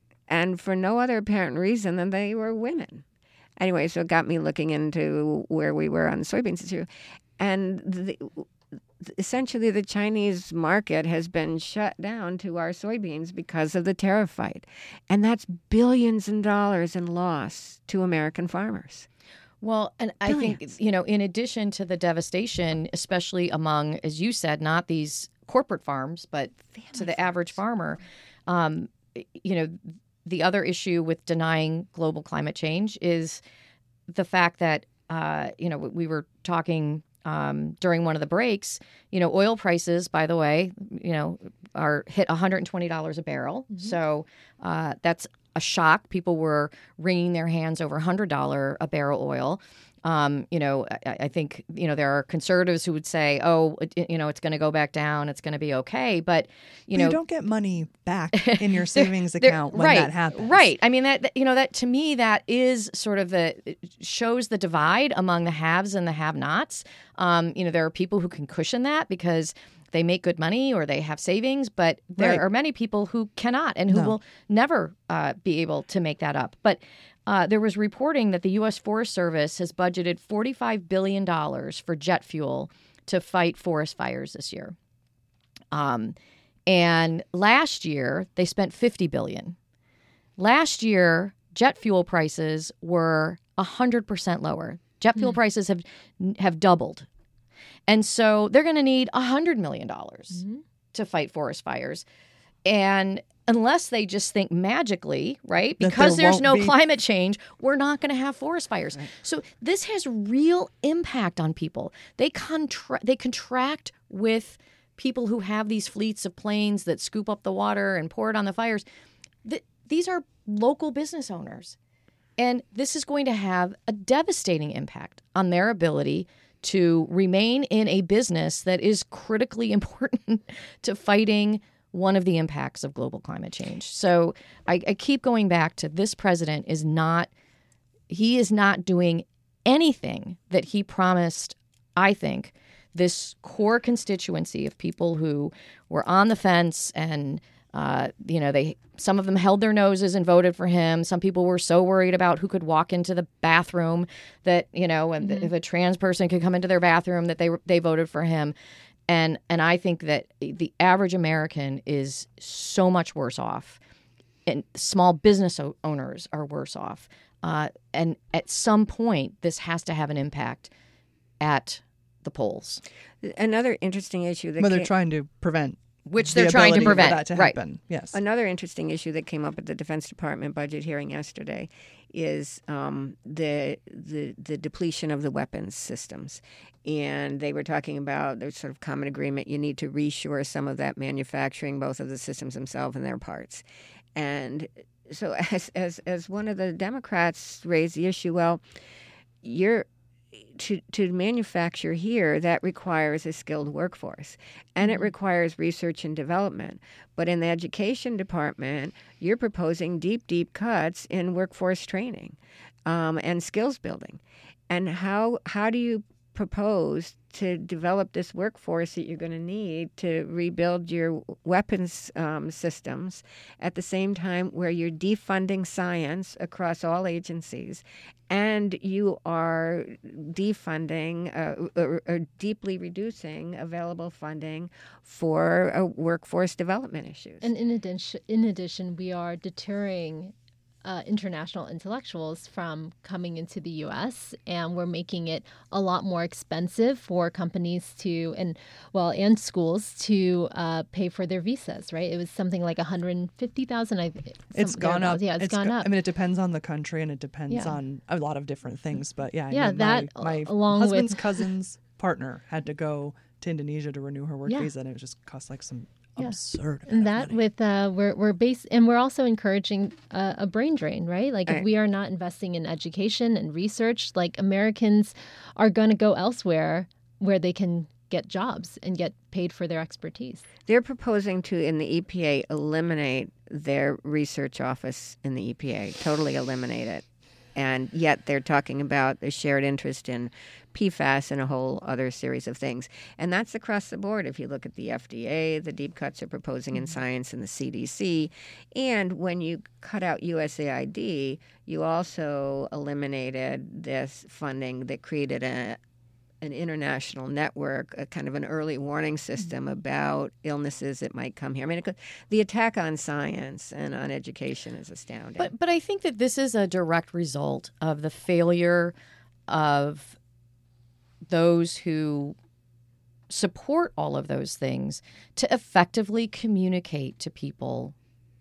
and for no other apparent reason than they were women. Anyway, so it got me looking into where we were on the soybeans issue. And the, essentially the Chinese market has been shut down to our soybeans because of the tariff fight. And that's billions of dollars in loss to American farmers. Well, and I think, you know, in addition to the devastation, especially among, as you said, not these corporate farms, but Family to the farms. average farmer, um, you know, the other issue with denying global climate change is the fact that, uh, you know, we were talking um, during one of the breaks, you know, oil prices, by the way, you know, are hit one hundred twenty dollars a barrel. Mm-hmm. So uh, that's a shock. People were wringing their hands over one hundred dollars a barrel oil. Um, you know, I, I think, you know, there are conservatives who would say, oh, it, you know, it's going to go back down. It's going to be okay. But, you but know, you don't get money back in your savings account when right, that happens. Right. I mean, that, you know, that to me, that is sort of the, it shows the divide among the haves and the have-nots. Um, you know, there are people who can cushion that because they make good money or they have savings, but there right. are many people who cannot and who no. will never uh, be able to make that up. But uh, there was reporting that the U S Forest Service has budgeted forty-five billion dollars for jet fuel to fight forest fires this year. Um, and last year they spent fifty billion dollars. Last year, jet fuel prices were one hundred percent lower. Jet fuel mm. prices have have doubled. And so they're going to need one hundred million dollars mm-hmm. to fight forest fires. And unless they just think magically, right, because there there's no be... climate change, we're not going to have forest fires. Right. So this has real impact on people. They, contra- they contract with people who have these fleets of planes that scoop up the water and pour it on the fires. Th- these are local business owners. And this is going to have a devastating impact on their ability to remain in a business that is critically important to fighting one of the impacts of global climate change. So I, I keep going back to this president is not, he is not doing anything that he promised, I think, this core constituency of people who were on the fence and Uh, you know, they some of them held their noses and voted for him. Some people were so worried about who could walk into the bathroom that, you know, and mm-hmm. if a trans person could come into their bathroom, that they they voted for him. And and I think that the average American is so much worse off, and small business o- owners are worse off. Uh, and at some point, this has to have an impact at the polls. Another interesting issue that but they're came- trying to prevent Which the they're trying to ability for prevent. that to Right. happen. Yes. Another interesting issue that came up at the Defense Department budget hearing yesterday is um, the, the the depletion of the weapons systems. And they were talking about there's sort of common agreement you need to reshore some of that manufacturing, both of the systems themselves and their parts. And so as as as one of the Democrats raised the issue, well, you're To, to manufacture here, that requires a skilled workforce, and it requires research and development. But in the education department, you're proposing deep, deep cuts in workforce training um, and skills building. And how how do you propose to develop this workforce that you're going to need to rebuild your weapons um, systems at the same time where you're defunding science across all agencies and you are defunding uh, or, or deeply reducing available funding for uh, workforce development issues? And in addition, in addition, we are deterring Uh, international intellectuals from coming into the U S, and we're making it a lot more expensive for companies to, and well, and schools to uh, pay for their visas, right? It was something like one hundred fifty thousand dollars. I, It's gone up. Yeah, it's gone go- up. I mean, it depends on the country and it depends Yeah. on a lot of different things. But yeah, I Yeah, mean, that, my, my along husband's with- cousin's partner had to go to Indonesia to renew her work Yeah. visa, and it just cost like some Yeah. absurd. And amount that of money. with uh, we're we're based, and we're also encouraging uh, a brain drain, right? Like if Right. we are not investing in education and research, like Americans are going to go elsewhere where they can get jobs and get paid for their expertise. They're proposing to, in the E P A, eliminate their research office in the E P A, totally eliminate it. And yet they're talking about a shared interest in P FAS and a whole other series of things. And that's across the board. If you look at the F D A, the deep cuts are proposing in science and the C D C. And when you cut out U S A I D, you also eliminated this funding that created a an international network, a kind of an early warning system about illnesses that might come here. I mean, it could, the attack on science and on education is astounding. But but I think that this is a direct result of the failure of those who support all of those things to effectively communicate to people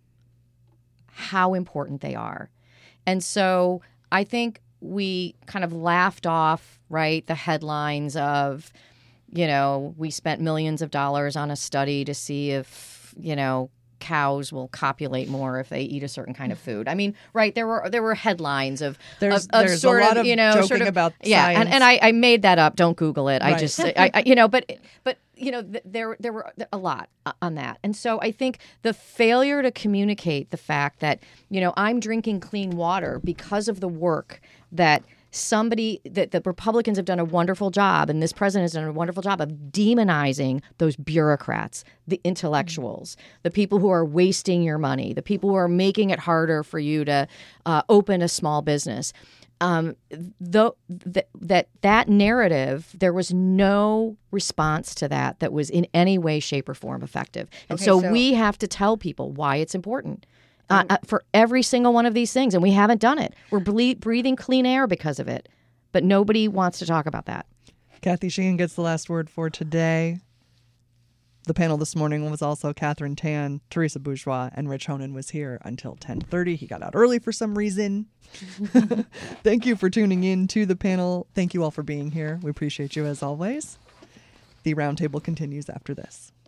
how important they are. And so I think we kind of laughed off, right, the headlines of, you know, we spent millions of dollars on a study to see if, you know, cows will copulate more if they eat a certain kind of food. I mean, right, there were there were headlines of There's- of, of there's a sort lot of, of you know, joking sort of, about yeah, and, science. and I, I made that up. Don't Google it. I Right. just, I, I, you know, but but you know, th- there there were a lot on that, and so I think the failure to communicate the fact that, you know, I'm drinking clean water because of the work that somebody that the Republicans have done a wonderful job, and this president has done a wonderful job of demonizing those bureaucrats, the intellectuals, the people who are wasting your money, the people who are making it harder for you to uh, open a small business. Um, though th- that that narrative, there was no response to that that was in any way, shape, or form effective, and Okay, so, so- we have to tell people why it's important. Uh, uh, for every single one of these things, and we haven't done it. We're ble- breathing clean air because of it, but nobody wants to talk about that. Kathy Sheehan gets the last word for today. The panel this morning was also Catherine Tan, Teresa Bourgeois, and Rich Honan was here until ten thirty. He got out early for some reason. Thank you for tuning in to the panel. Thank you all for being here. We appreciate you as always. The roundtable continues after this.